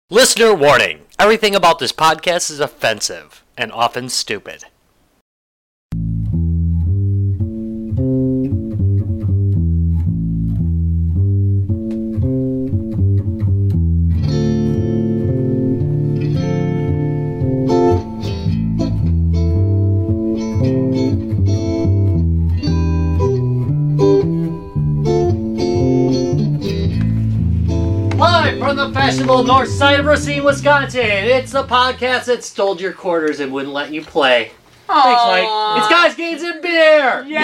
Listener warning. Everything about this podcast is offensive and often stupid. From the fashionable north side of Racine, Wisconsin, it's the podcast that stole your quarters and wouldn't let you play. Aww. Thanks, Mike. It's Guys, Games, and Beer! Yay!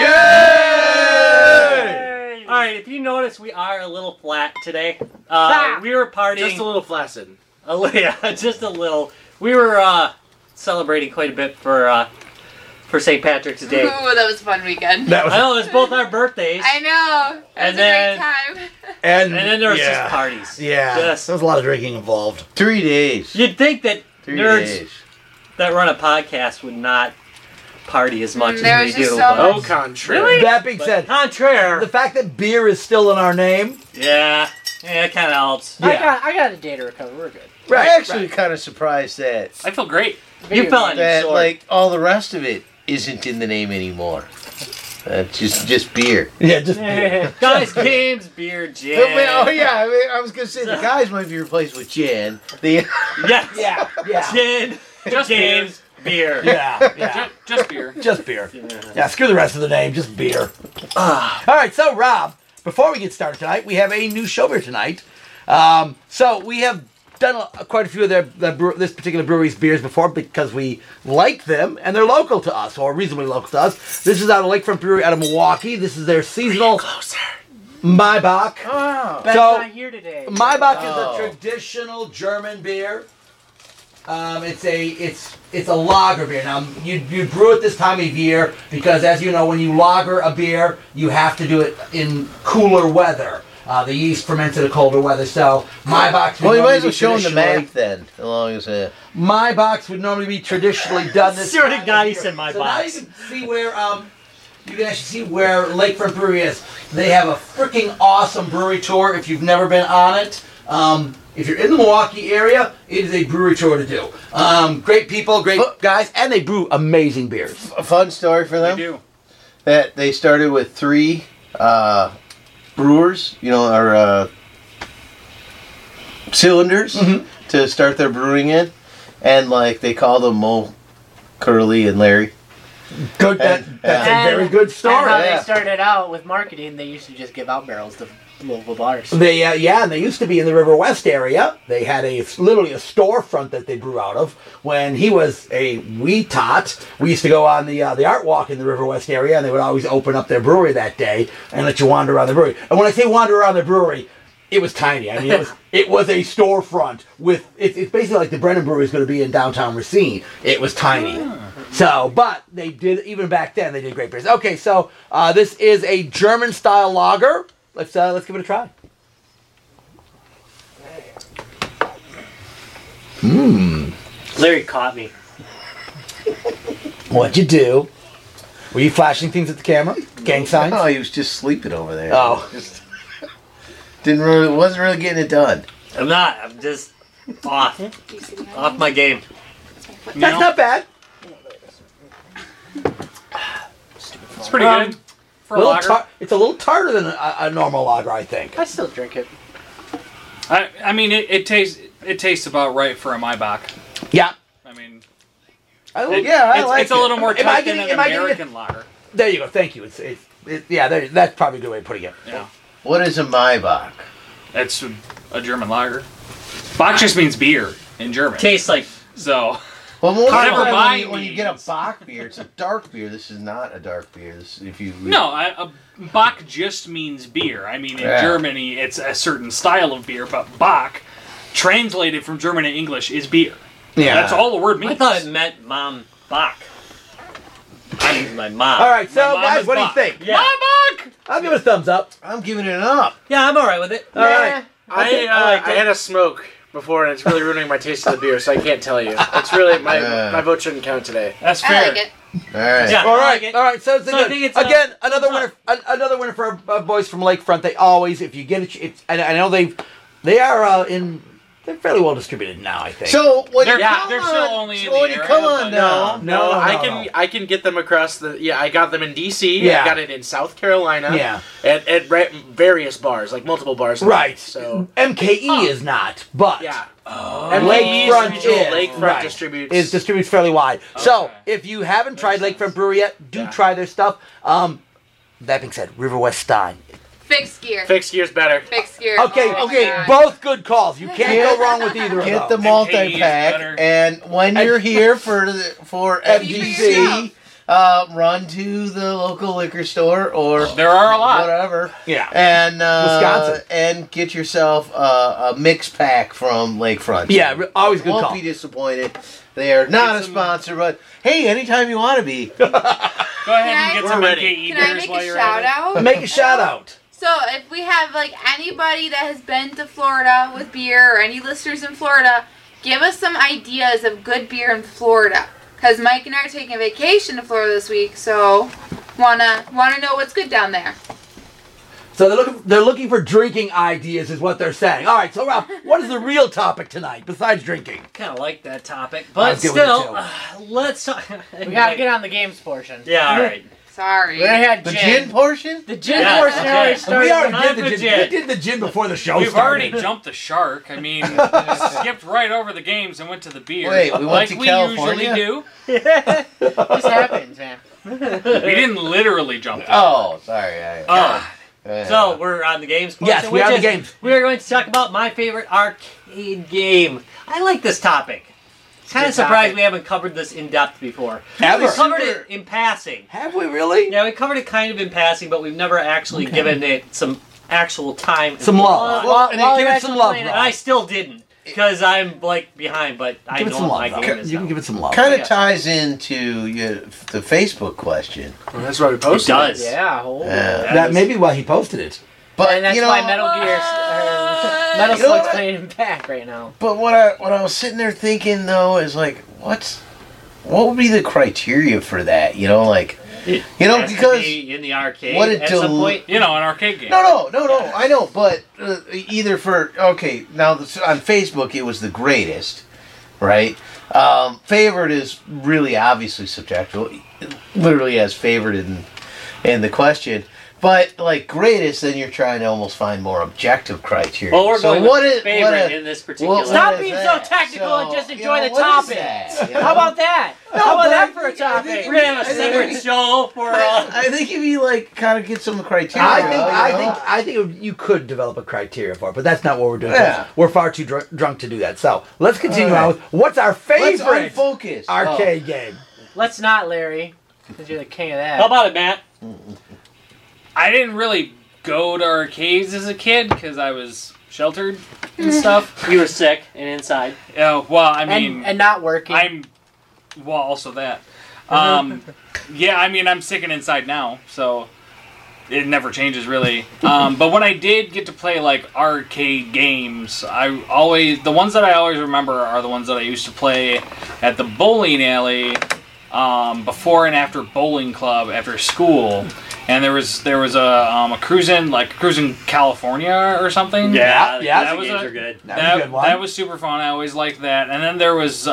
Yay! Alright, if you notice, we are a little flat today. We were partying... Just a little flaccid. Yeah, just a little. We were celebrating quite a bit for St. Patrick's Day. Ooh, that was a fun weekend. I know, it was both our birthdays. I know. It was a great time. And then there was just parties. Yeah, there was a lot of drinking involved. 3 days. You'd think that 3 nerds days. that run a podcast would not party as much There as was we just do. so but- much. Contrary. That being said, Contraire. the fact that beer is still in our name, Yeah, it kind of helps. yeah, I got a day to recover. We're good. right? I'm actually kind of surprised that I feel great. You fell on your that sword. like all the rest of it isn't in the name anymore. Just beer. Yeah, just beer. Guys, games, beer, gin. I was gonna say the guys might be replaced with gin. The Yes. Yeah, yeah, Gin, Just games, beer. yeah. Just beer. Just beer. Yeah, screw the rest of the name, just beer. All right, so Rob, before we get started tonight, we have a new show here tonight. So we have done quite a few of this particular brewery's beers before because we like them and they're local to us, or reasonably local to us. This is out of Lakefront Brewery out of Milwaukee. This is their seasonal Maibach. Ben's So, not here today. Maibach is a traditional German beer. It's a lager beer. Now you brew it this time of year because, as you know, when you lager a beer, you have to do it in cooler weather. The yeast ferments in a colder weather. So Maibach. well, you might as well show them the map then, as long as Maibach would normally be traditionally done this. Sort of time of guys year. in my So box. now you can see where you can actually see where Lakefront Brewery is. They have a freaking awesome brewery tour. If you've never been on it. If you're in the Milwaukee area, it is a brewery tour to do. Great people, great guys, and they brew amazing beers. a fun story for We them. do. That they started with 3 brewers, or cylinders to start their brewing in, and like they called them Mo, Curly, and Larry. Good, that's a very good And story. how Yeah. they started out with marketing, they used to just give out barrels to local bars. They and they used to be in the River West area. They had literally a storefront that they brew out of. When he was a wee tot, we used to go on the art walk in the River West area, and they would always open up their brewery that day and let you wander around the brewery. And when I say wander around the brewery, it was tiny. I mean, it was a storefront with it's basically like the Brennan Brewery is going to be in downtown Racine. It was tiny. So, but they did, even back then, they did great beers. Okay, so this is a German style lager. Let's give it a try. Larry caught me. What'd you do? Were you flashing things at the camera? Gang signs? Oh, he was just sleeping over there. Oh. Just wasn't really getting it done. I'm not. I'm just off. Off my game. That's not bad. It's pretty good for a lager. It's a little tartar than a normal lager, I think. I still drink it. I mean, it tastes about right for a Maibach. Yeah. I mean, I like it's a little more Am I tough than getting- an am I getting it? American lager. There you go. Thank you. That's probably a good way of putting it. Yeah, What is a Maibach? it's a German lager. Bach just means beer in German. Tastes like So Well, most of the Whatever time mine when you get a means. Bach beer, it's a dark beer. This is not a dark beer. This, if you no, a Bach just means beer. I mean, in Yeah. Germany, it's a certain style of beer, but Bach, translated from German to English, is beer. Yeah. That's all the word means. I thought it meant Mom Bach. I'm my mom. All right, so My mom guys, is what do you Bach. think? Yeah. Bach! I'll give it a thumbs up. I'm giving it up. Yeah, I'm alright with it. All right. I had a smoke before, and it's really ruining my taste of the beer, so I can't tell you. It's really my vote shouldn't count today. That's fair. I like it. All right. Yeah. All I right, like it. all right. So, So I think it's, again another thumbs winner. Another winner for our boys from Lakefront. They always, if you get it, and I know they are in they're fairly well distributed now, I think. So when They're- you come they're on, still only in so the when you area, come on but- down, No, I can get them across the. Yeah, I got them in DC. Yeah. I got it in South Carolina. Yeah. At various bars, like multiple bars. Right. So MKE is not, but yeah. Lakefront Lakefront right. distributes. It distributes fairly wide. So Okay. if you haven't tried Makes Lakefront Brewery yet, do try their stuff. That being said, River West Stein. Fixed gear. Fixed gear's better. Fixed gear. Okay, Oh my okay, God. both good calls. You can't go wrong with either of get them. the multi pack, better. and when you're here for FGC, FGC, run to the local liquor store or There are a lot. whatever, Yeah. and Wisconsin. and get yourself a mix pack from Lakefront. Yeah, always good Won't call. be disappointed. They are not a sponsor, but hey, anytime you want to be. Go ahead Can and I- get We're some ready. MKE Can I beers make while a you're shout at it. out? Make a shout out. So if we have like anybody that has been to Florida with beer or any listeners in Florida, give us some ideas of good beer in Florida. Because Mike and I are taking a vacation to Florida this week, so wanna know what's good down there. So they're looking for drinking ideas, is what they're saying. All right, so Ralph, what is the real topic tonight besides drinking? Kind of like that topic, I but was good with it, still, too. let's talk. We gotta get on the games portion. Yeah, all right. Sorry. We already had The gin. gin portion? The gin Yeah, portion okay. already started. We already Time did for the gin. gin. We did the gin before the show We've started. already jumped the shark. I mean, skipped right over the games and went to the beer. Wait, we went like to we California? usually do. This happens, man. We didn't literally jump. Oh, sorry. So we're on the games portion. Yes, we are on the which is- games. We are going to talk about my favorite arcade game. I like this topic. Kind of Good surprised topic. we haven't covered this in depth before. Ever. We covered it in passing. Have we really? Yeah, we covered it kind of in passing, but we've never actually given it some actual time. and Some love. thought. While give you it guys some were love, playing it- And I still didn't, because I'm like behind. But I Give it know some what my love. game though. is. You can now. give it some love. Kind of Yeah. ties into the Facebook question. Well, that's why we It posted. does. Yeah. Oh. Yeah. That may be why he posted it. But And that's you know, why Metal Gear, Metal You know Slug's what? playing him back right now. But what I was sitting there thinking though is like, what would be the criteria for that? You know, like, It you know, has to because be in the arcade what it at some del- point. You know, an arcade game. no, I know, but either for okay, now on Facebook it was the greatest, right? Favorite is really obviously subjective, literally as favorite in the question. But like greatest, then you're trying to almost find more objective criteria. Well, we're So going what with is- favorite what in this particular. what Stop is being so that? technical and just you enjoy know, the what is topic. that, you know? How about that? How but about that for a I topic? think- We're gonna have a separate show for. I think if you like kind of get some criteria, I think you could develop a criteria for it, but that's not what we're doing. 'cause Yeah. We're far too drunk to do that. So let's continue All right. on with what's our let's favorite unfocus. arcade game. Let's not, Larry, because you're the king of that. How about it, Matt? I didn't really go to arcades as a kid because I was sheltered and stuff. You were sick and inside. Well, I mean, and not working. I'm also that. Yeah, I mean, I'm sick and inside now, so it never changes really. But when I did get to play like arcade games, the ones that I always remember are the ones that I used to play at the bowling alley before and after bowling club after school. And there was a cruising California or something. Yeah, that that was was games a- are good. That was a good one. That was super fun. I always liked that. And then there was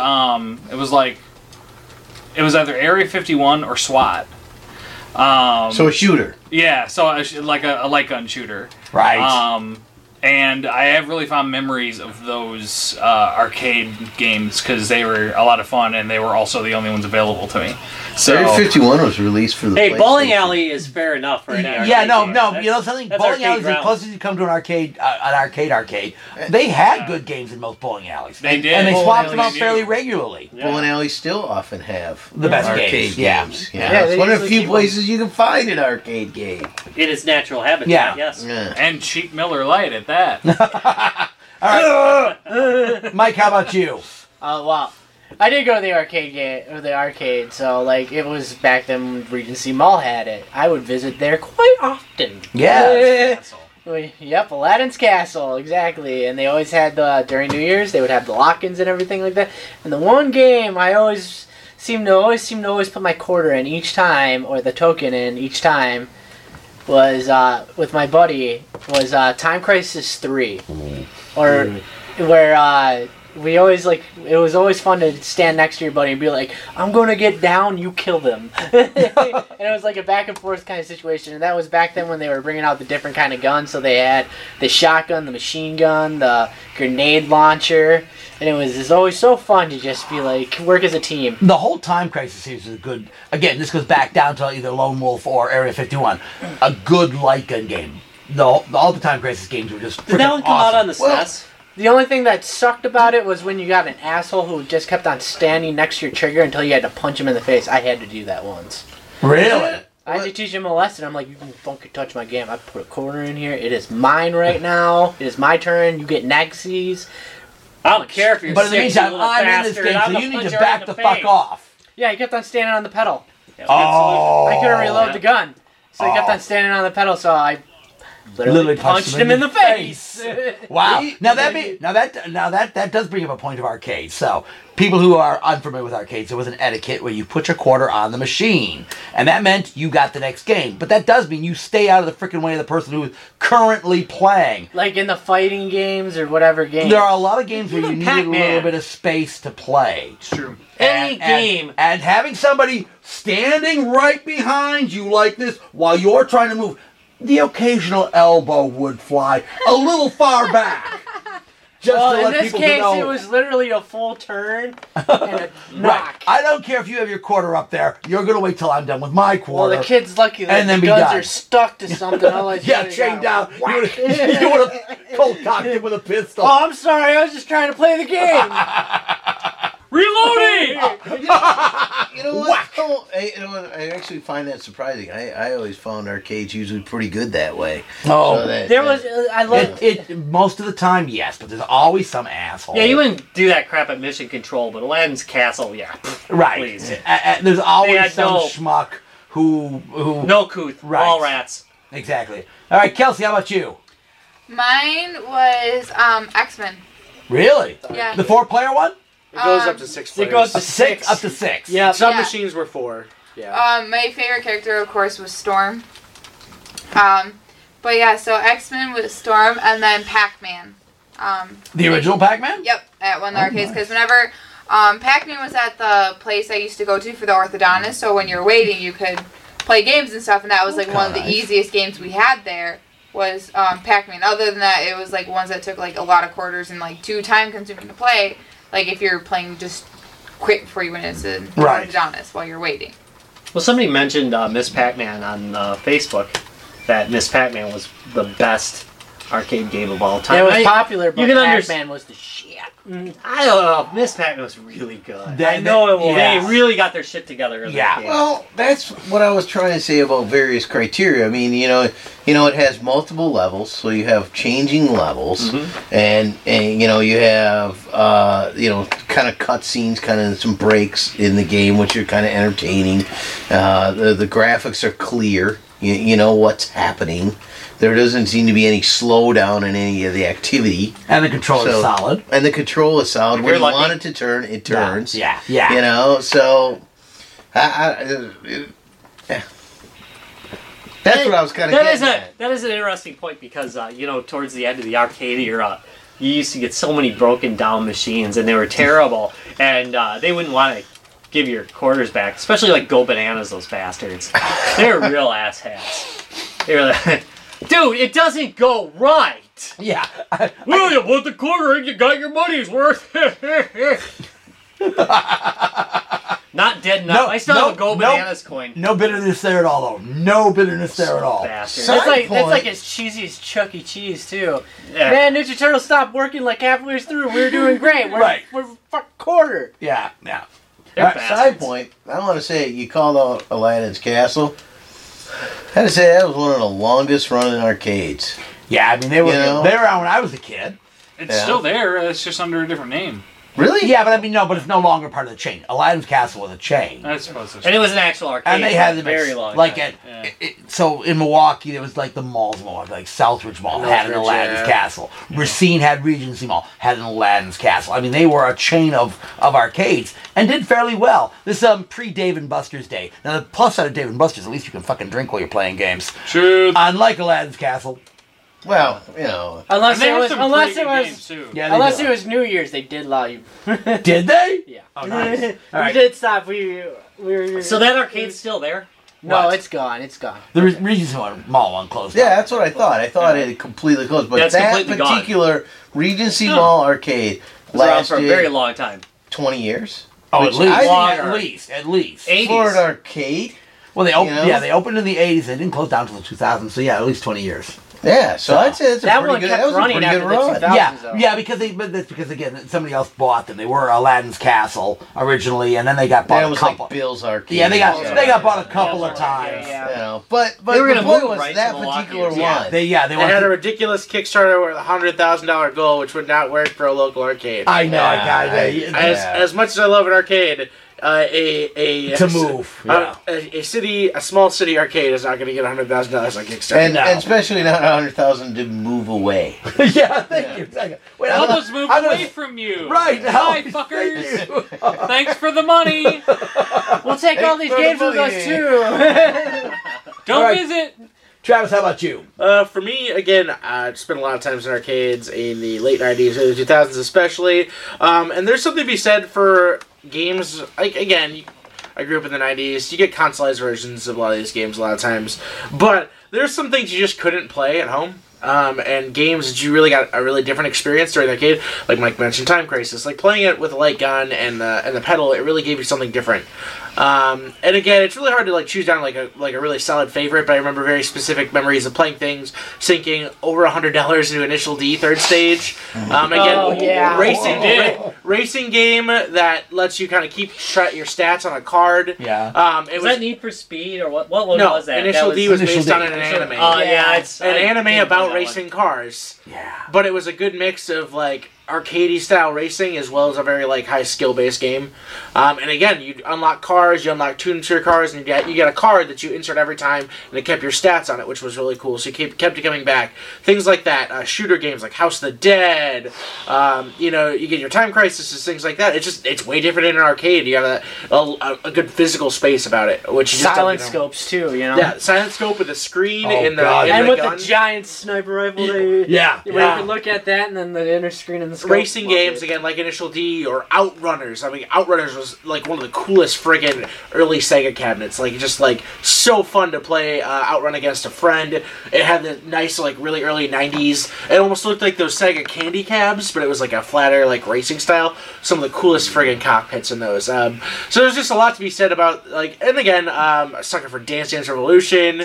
it was either Area 51 or SWAT. So a shooter. Yeah, so like a light gun shooter. Right. And I have really fond memories of those arcade games because they were a lot of fun and they were also the only ones available to me. So Area 51 was released for the Hey, bowling PlayStation. alley is fair enough for any arcade Yeah, no. game. You know something? That's Bowling arcade alleys are the grounds. closest you come to an arcade. They had good games in most bowling alleys. They did. and they Bowling swapped them alleys out do. fairly regularly. Bowling alleys still often have The best arcade games, games. yeah. Yeah, It's they one of the usually few keep places you can find an arcade game. In its natural habitat, Yeah. yes. Yeah. and cheap Miller Lite at that. Mike, how about you? Well, I did go to the arcade, so like it was back then when Regency Mall had it. I would visit there quite often. Yeah. Yep, Aladdin's Castle, exactly. And they always had during New Year's they would have the lock-ins and everything like that. And the one game I always seemed to put my quarter in each time, or the token in each time, was with my buddy was Time Crisis 3, or where we always it was always fun to stand next to your buddy and be like, I'm gonna get down, you kill them. And it was like a back and forth kind of situation. And that was back then when they were bringing out the different kind of guns. So they had the shotgun, the machine gun, the grenade launcher. And it was always so fun to just be like, work as a team. The whole Time Crisis series is a good. Again, this goes back down to either Lone Wolf or Area 51. A good light gun game. All the Time Crisis games were just. Did that one come awesome. out on the SNES? The only thing that sucked about it was when you got an asshole who just kept on standing next to your trigger until you had to punch him in the face. I had to do that once. Really? I had to teach him a lesson. I'm like, you can fucking touch my game. I put a quarter in here. It is mine right now. It is my turn. You get Nexus. I don't care if you're But in the sick, meantime, you little I'm in this bastard. game, I'm so gonna you need punch to you right back in the face. fuck off. Yeah, he kept on standing on the pedal. Yeah, Oh. I couldn't reload the gun. So he kept on standing on the pedal, so I literally punched him in the face. Wow. See? Now that does bring up a point of arcades. So people who are unfamiliar with arcades, there was an etiquette where you put your quarter on the machine, and that meant you got the next game. But that does mean you stay out of the freaking way of the person who is currently playing. Like in the fighting games or whatever game. There are a lot of games where you Even need a little Pac-Man. bit of space to play. It's true. Any game. And having somebody standing right behind you like this while you're trying to move, the occasional elbow would fly a little far back. Just Well, to in let this people case, know. it was literally a full turn and a knock. Right. I don't care if you have your quarter up there. You're going to wait till I'm done with my Well, quarter. the kid's lucky that And then the be guns done. are stuck to something. Otherwise, yeah, you chained got down. whacked. You would have cold cocked him with a pistol. Oh, I'm sorry. I was just trying to play the game. Reloading! You know what? Oh, I actually find that surprising. I always found arcades usually pretty good that way. Oh, So that- There was, I love it most of the time, yes, but there's always some asshole. Yeah, you wouldn't do that crap at Mission Control, but Aladdin's Castle, yeah. right. Please. There's always had some no- schmuck who No couth, Right. all rats. exactly. All right, Kelsey, how about you? Mine was X-Men. Really? Yeah. The 4-player one? It goes up to 6 players. It goes to Up to six. six. Up to 6. Yeah. Some Yeah. machines were 4. Yeah. My favorite character, of course, was Storm. But yeah, so X-Men was Storm, and then Pac-Man. The original Pac-Man? Yep, at one of the Oh, arcades. nice. Because whenever Pac-Man was at the place I used to go to for the orthodontist, so when you're waiting, you could play games and stuff, and that was like one of the nice. easiest games we had there was Pac-Man. Other than that, it was like ones that took like a lot of quarters and like too time-consuming to play. Like if you're playing just quick before you went into the Right. orthodontist while you're waiting. Well, somebody mentioned Miss Pac-Man on Facebook, that Miss Pac-Man was the best arcade game of all time. It was I- popular, but you can Pac-Man was the shit. I don't know. Miss Pac-Man was really good. That- I know it will. yeah. They really got their shit together. In Yeah. that game. Well, that's what I was trying to say about various criteria. I mean, it has multiple levels, so you have changing levels, and you have kind of cutscenes, kind of some breaks in the game, which are kind of entertaining. The graphics are clear. You know what's happening. There doesn't seem to be any slowdown in any of the activity. And the controller's So- solid. And the control is solid. If When you're you lucky. want it to turn, it turns. Yeah. So yeah. That's what I was kind of That is getting at. that is an interesting point because towards the end of the arcade era, you used to get so many broken down machines and they were terrible, and they wouldn't want to give your quarters back, especially like Go Bananas, those bastards. They were real asshats. They were like, dude, it doesn't go right. Yeah. Well, you put the quarter in, you got your money's worth. Not dead enough. I still have a Go Bananas coin. No bitterness there at all, though. No bitterness there at all. Bastard. Side That's point. like as cheesy as Chuck E. Cheese too. Yeah. Man, Ninja Turtles stopped working like halfway through. We were doing great. Right. We're fuck quarter. Yeah. They're Side bastards. point. I want to say you called out Aladdin's Castle. I had to say that was one of the longest running arcades. Yeah, I mean, they were You know? they were around when I was a kid. It's Yeah. still there. It's just under a different name. Really? Yeah, but I mean, no, but it's no longer part of the chain. Aladdin's Castle was a chain. I suppose it's And it was an actual arcade. And they had for a them very long like time. so in Milwaukee there was like the malls in Milwaukee, like Southridge Mall had an Northridge, Aladdin's yeah. Castle. Racine had Regency Mall, had an Aladdin's Castle. I mean, they were a chain of arcades and did fairly well. This pre Dave and Buster's day. Now the plus side of Dave and Buster's, at least you can fucking drink while you're playing games. Truth. Unlike Aladdin's Castle, Well, you know. Unless And they it have was, some unless pretty it good was, games too. Yeah, they unless do. it was New Year's, they did allow you. Did they? Yeah. Oh, nice. All We right. did stop. We were. So that arcade's still there? No, What? it's gone. It's gone. The Regency Mall one closed. Yeah, down. that's what I thought. I thought it had completely closed. But That's that completely gone. particular Regency Mall arcade It was around for a lasted very long time. 20 years. Oh, Which at least. I think Longer. At least. 80s. Florida Arcade. Well, they opened. You know? Yeah, they opened in the '80s. They didn't close down until the 2000s. So yeah, at least 20 years. Yeah, so I'd say that's a That pretty one good. kept That was a running pretty after good the run. 2000s. Yeah, though. yeah, but that's because again somebody else bought them. They were Aladdin's Castle originally, and then they got That bought a was couple. like Bill's Arcade. Yeah, they got bought a couple Yeah. of times. Yeah. You know, but They were the gonna point move was right that to Milwaukee particular or one. something. They They went had to- a ridiculous Kickstarter with a $100,000 goal, which would not work for a local arcade. I know, Yeah, As much as I love an arcade, to move. Yeah. a small city arcade is not going to get $100,000 on Kickstarter. and, No. and especially not 100,000 to move away. Yeah, thank you. Wait, Help I'm us move I'm gonna- away from you. Right, Hi, help. fuckers. Thank you. Thanks for the money. We'll take all these games with us too. Don't All right. visit. Travis, how about you? For me, again, I spent a lot of times in arcades in the late 90s, early 2000s especially. And there's something to be said for games, like, again, I grew up in the 90s. You get consoleized versions of a lot of these games a lot of times. But there's some things you just couldn't play at home. And games that you really got a really different experience during the arcade. Like Mike mentioned, Time Crisis. Like playing it with a light gun and the pedal, it really gave you something different. And again, it's really hard to like choose down like a really solid favorite, but I remember very specific memories of playing things, sinking over $100 into Initial D third stage. Again, Oh, yeah. racing game that lets you kind of keep your stats on a card. Yeah. It Was that Need for Speed or what? What one no, was that? Initial that D was Initial based D. on an anime. Yeah, it's An I anime can't about do that racing one. cars. Yeah. But it was a good mix of like arcadey style racing as well as a very like high skill based game. And again, you unlock cars, you unlock tunes to your cars, and you get a card that you insert every time, and it kept your stats on it, which was really cool. So you kept you coming back. Things like that, shooter games like House of the Dead. You know, you get your Time Crisis, things like that. It's way different in an arcade. You have a good physical space about it, which you just don't, Silent scopes too, you know. Yeah, silent scope with a screen Oh, in the God. in And the with gun. the giant sniper rifle, where Yeah. you can look at that and then the inner screen and the scope. Racing Love games it. again, like Initial D or Outrunners. I mean, Outrunners was like one of the coolest friggin' early Sega cabinets. Like just like so fun to play Outrun against a friend. It had the nice like really early '90s. It almost looked like those Sega candy cabs, but it was like a flatter like racing style. Some of the coolest friggin' cockpits in those. So there's just a lot to be said about like. And again, a sucker for Dance Dance Revolution.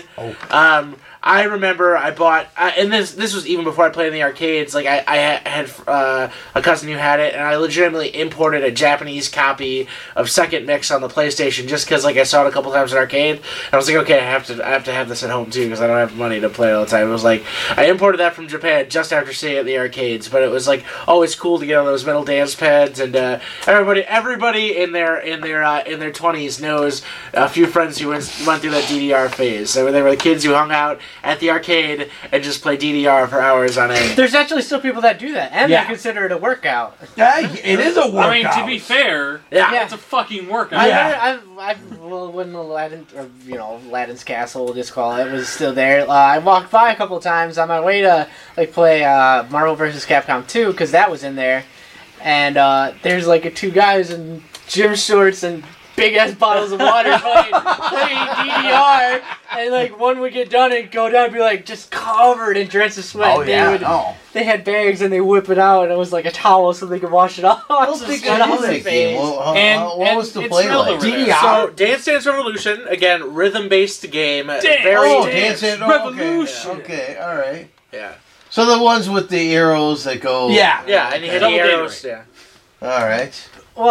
I remember I bought, and this was even before I played in the arcades. Like I had a cousin who had it, and I legitimately imported a Japanese copy of Second Mix on the PlayStation just because like I saw it a couple times in arcade. And I was like, okay, I have to have this at home too because I don't have money to play all the time. It was like I imported that from Japan just after seeing it in the arcades, but it was like always cool to get on those metal dance pads. And everybody in their 20s knows a few friends who went through that DDR phase. So they were the kids who hung out at the arcade and just play DDR for hours on end. There's actually still people that do that, and Yeah. they consider it a workout. Yeah, it is a workout. I mean, to be fair, Yeah. it's a fucking workout. Yeah. When Aladdin, or Aladdin's Castle, we'll just call it, was still there. I walked by a couple times on my way to like play Marvel vs. Capcom 2 because that was in there, and there's like two guys in gym shorts and big ass bottles of water playing DDR, and like one would get done and go down and be like just covered in drenched of sweat. Oh yeah. They had bags and they whip it out, and it was like a towel so they could wash it off. I don't So think sweat I off knew their that game. face. What And was the it's play smelled like? over there. DDR. So, Dance Dance Revolution, again, rhythm-based game. Dance Oh, Dance Dance Revolution. Okay, all right. Yeah. So the ones with the arrows that go. Yeah. Yeah, and you had the Double arrows. Gateway. Yeah. All right.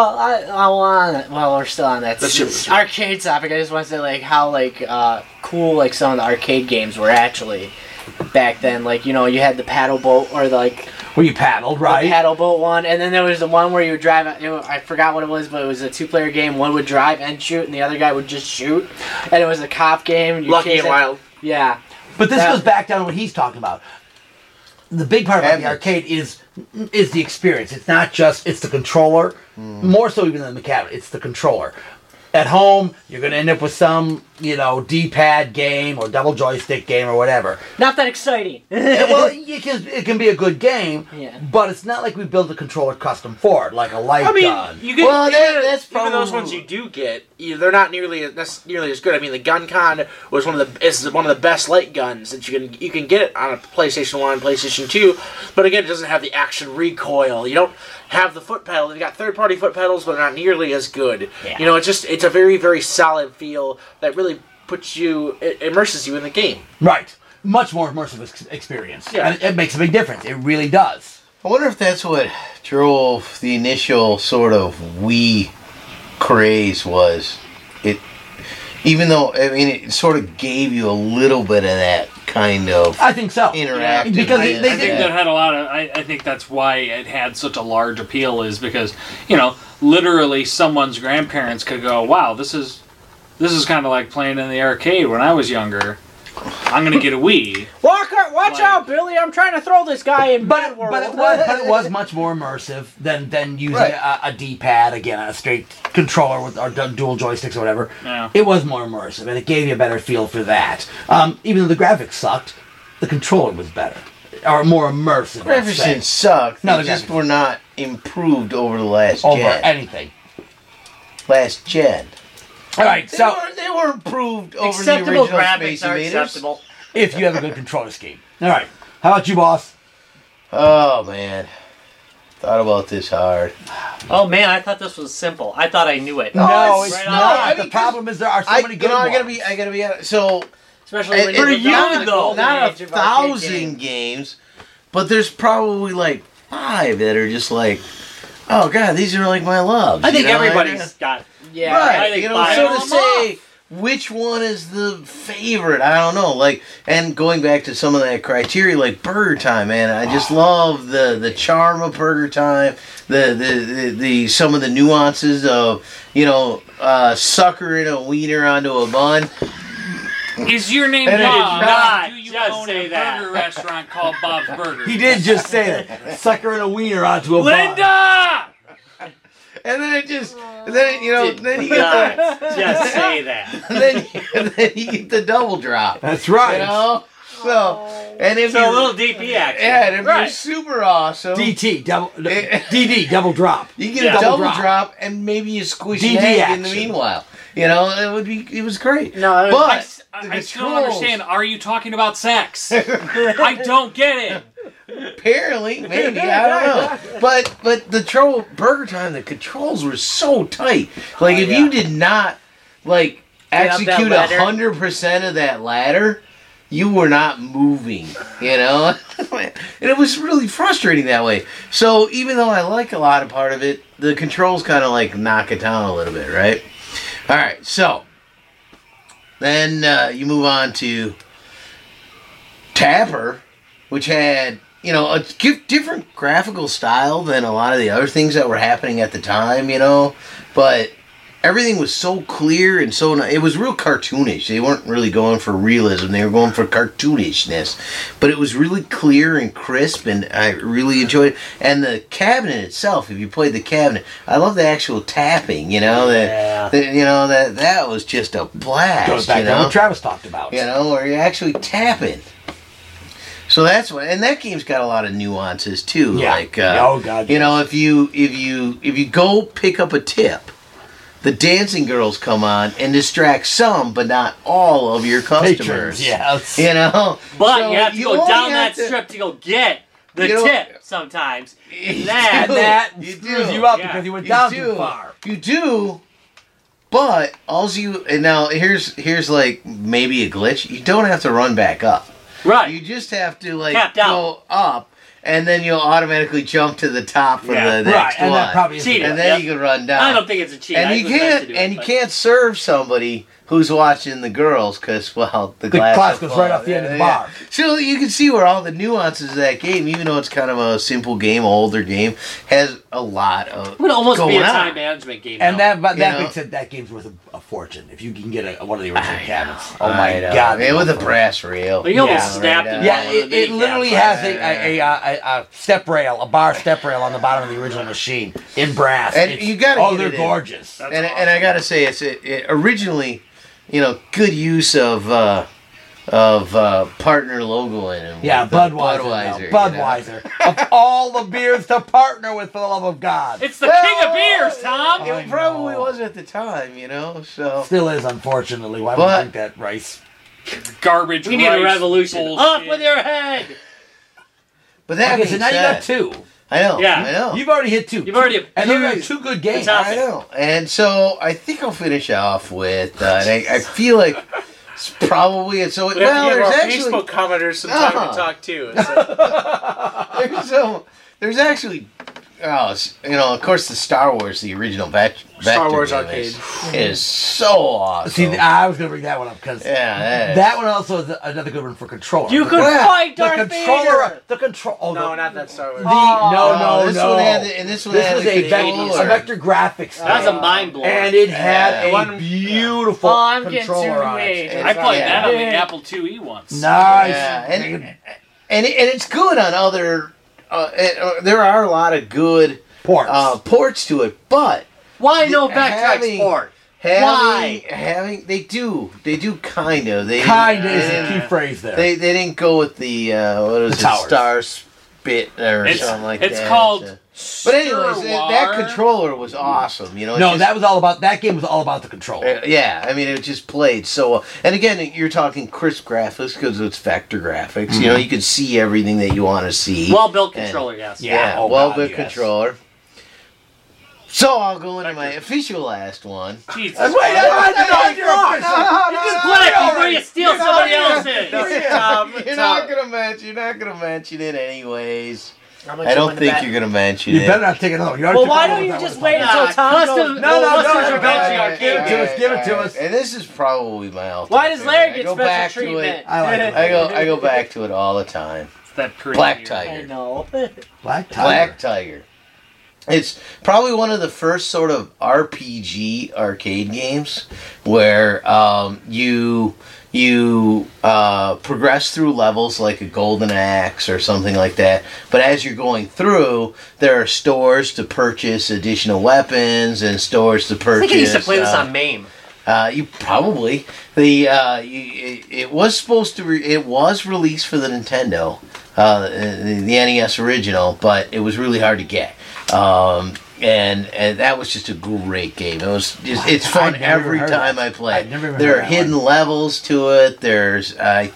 Well, we're still on that Let's shoot, let's shoot. arcade topic. I just want to say like how cool like some of the arcade games were actually back then. Like you had the paddle boat or like Where you paddled, the right? paddle boat one, and then there was the one where you would drive. I forgot what it was, but it was a 2-player game. One would drive and shoot, and the other guy would just shoot. And it was a cop game. You Lucky chase and it- Wild. Yeah. But this Yeah. goes back down to what he's talking about. The big part about the Cabinets. arcade is the experience. It's not just it's the controller, more so even than the cabinet. It's the controller. At home, you're going to end up with some, D-pad game or double joystick game or whatever. Not that exciting. Well, it can be a good game, Yeah. but it's not like we build the controller custom for it, like a light gun. You get, Well, even that's those probably- ones you do get, they're not nearly as good. I mean, the GunCon was one of the best light guns that you can get it on a PlayStation 1, PlayStation 2, but again, it doesn't have the action recoil. You don't have the foot pedal. They got third-party foot pedals, but they're not nearly as good. Yeah. It's a very, very solid feel that really immerses you in the game. Right. Much more immersive experience. Yeah. And it makes a big difference. It really does. I wonder if that's what drove the initial sort of Wii craze was. Even though, it sort of gave you a little bit of that kind of I think so. interactive. Because I they think did. that had a lot of. I think that's why it had such a large appeal, is because literally someone's grandparents could go, "Wow, this is kind of like playing in the arcade when I was younger. I'm gonna get a Wii." Watch out, Billy! I'm trying to throw this guy in But World. it was much more immersive than using Right. a D-pad, again, a straight controller with or dual joysticks or whatever. Yeah. It was more immersive, and it gave you a better feel for that. Even though the graphics sucked, the controller was better. Or more immersive, let's Graphics say, didn't suck. No, They the just graphics- were not improved over the last over gen. anything. Last gen. All right, They, so they were improved over Acceptable the original graphics Space are Invaders. acceptable. if you have a good controller scheme. All right, how about you, boss? Oh man, thought about this hard. Oh man, I thought this was simple. I thought I knew it. No, it's it's right not. on. I mean, The problem is there are so I many good I ones. gotta be honest. So Especially when for you you get down to the though, golden not age a of arcade 1,000 games. games, but there's probably like 5 that are just like, oh god, these are like my loves. I think you know? everybody's got. Yeah, Right, I think you know, five so of to them say which one is the favorite, I don't know. Like, and going back to some of that criteria, like Burger Time, man, I just love the charm of Burger Time, the some of the nuances of suckering a wiener onto a bun. Is your name And it Bob? did not Do you just own say a that. burger restaurant called Bob's Burgers? He did just say that. Sucker and a wiener onto a bun. Linda! And then it just, then you Not get just say that. then you get the double drop. That's right. You know, so and if So a you're little DP action. yeah, and if you're Right. super awesome, DT, DD, double drop. you get Yeah. a double Double drop, and maybe you squish DD an egg in the action. meanwhile. It was great. No, But I still don't controls- understand. Are you talking about sex? I don't get it. Apparently, maybe I don't know. But the Burger Time, the controls were so tight. Like if you did not like up that execute ladder. 100% of that ladder, you were not moving. And it was really frustrating that way. So even though I like a lot of part of it, the controls kind of like knock it down a little bit, right? All right, so then you move on to Tapper, which had a different graphical style than a lot of the other things that were happening at the time, but everything was so clear and so it was real cartoonish. They weren't really going for realism; they were going for cartoonishness. But it was really clear and crisp, and I really enjoyed it. And the cabinet itself, if you played the cabinet, I love the actual tapping. That was just a blast. Goes back to what Travis talked about. Where you're actually tapping. So that's what, and that game's got a lot of nuances too. Yeah. Like, Oh, God, yes. if you go pick up a tip, the dancing girls come on and distract some, but not all of your customers. Patrons, yes. But So you have to go only down have that strip to go get the You know- tip sometimes. You That- do. That You screws do. you up Yeah. because you went You down do. too far. You do, but and now here's like maybe a glitch. You don't have to run back up. Right. You just have to like Tap down. go up, and then you'll automatically jump to the top for Yeah. the next Right, and one. that probably is Cheating. and then Yep. you can run down. I don't think it's a cheat. I and you was meant to can't do it, and you but- can't serve somebody who's watching the girls because the glass will goes right fall. off the end of the Yeah. bar. So you can see where all the nuances of that game, even though it's kind of a simple game, older game, has a lot of It would almost be going a on. time management game. And now. that You know? being said, that game's worth a fortune if you can get one of the original cabinets. Oh I my know. God! Man, with a brass rail. Well, you almost Yeah. snapped Right it. now. Yeah, One of the it mini literally cabs. has a step rail, a bar step rail on the bottom of the original machine in brass. And It's- you gotta oh, get they're it in. gorgeous. That's And awesome. I gotta say, it originally, good use of partner logo in it. Yeah, with the Budweiser. Budweiser. Budweiser. Of all the beers to partner with, for the love of God. It's the king of beers, Tom. It I probably know. was at the time, so. Still is, unfortunately. Why would you But- drink that rice? Garbage. We need a rice revolution. bullshit. Up with your head. But that Okay, being so now you said, got two. I know. Yeah. I know. You've already hit two. You've already. and those are you- two good games. Top- I know. And so I think I'll finish off with, and I feel like it's probably, so, We have to give there's our actually, Facebook commenters some time Uh-huh. to talk too. So, there's actually, of course, the Star Wars, the original Vector Star Wars game Arcade. is so awesome. See, I was going to bring that one up because yeah, that one also is another good one for controller. You could Yeah. fight the Darth controller. Vader. The control. Oh, no, the, not that Star Wars. The, Oh. no. This one had, and this one This had was the a controller. vector graphics. That's a mind blower. And it had Yeah. a One- beautiful Oh, I'm getting controller too on it. age. I played Yeah. that on the Apple IIe once. Nice. Yeah, and it's good on other. There are a lot of good Ports. ports to it, but Why no The- backtrack having- sport? having Why? they do kind of kind is they the key didn't- phrase there. They didn't go with the what is The it, towers. Star Spit or It's- something like that. it's called But anyways, that Sturwar. controller was awesome. It's no, just- that was all about. That game was all about the controller. Yeah, I mean, it just played so well. And again, you're talking crisp graphics because it's vector graphics. Mm-hmm. You can see everything that you want to see. Well built And- controller, yes. Yeah. Oh, well God, built yes. controller. So I'll go into my official last one. Jesus. Wait, Quick, Before you steal somebody else's. You're not gonna mention it anyways. How much I you don't win think the you're gonna mention You it. better not take another one. You already Well, took why another don't you one. just That wait was until fine. Tom custom- goes? No, Customer's no, revenge no, arcade. give it to us. Give it to us. And this is probably my ultimate. Why does Larry favorite. get I go back special to it. treatment? I like it. I go back to it all the time. That Korean Black beer. Tiger. I know. Black Tiger. Black Tiger. It's probably one of the first sort of RPG arcade games where you progress through levels like a Golden Axe or something like that. But as you're going through, there are stores to purchase additional weapons and stores to I purchase. think I used to play this on MAME. You probably it was supposed to. It was released for the Nintendo, the NES original, but it was really hard to get. And that was just a great game. It was just it's fun I'd never every heard time that. I play. I'd never even There heard are that hidden levels to it. There's I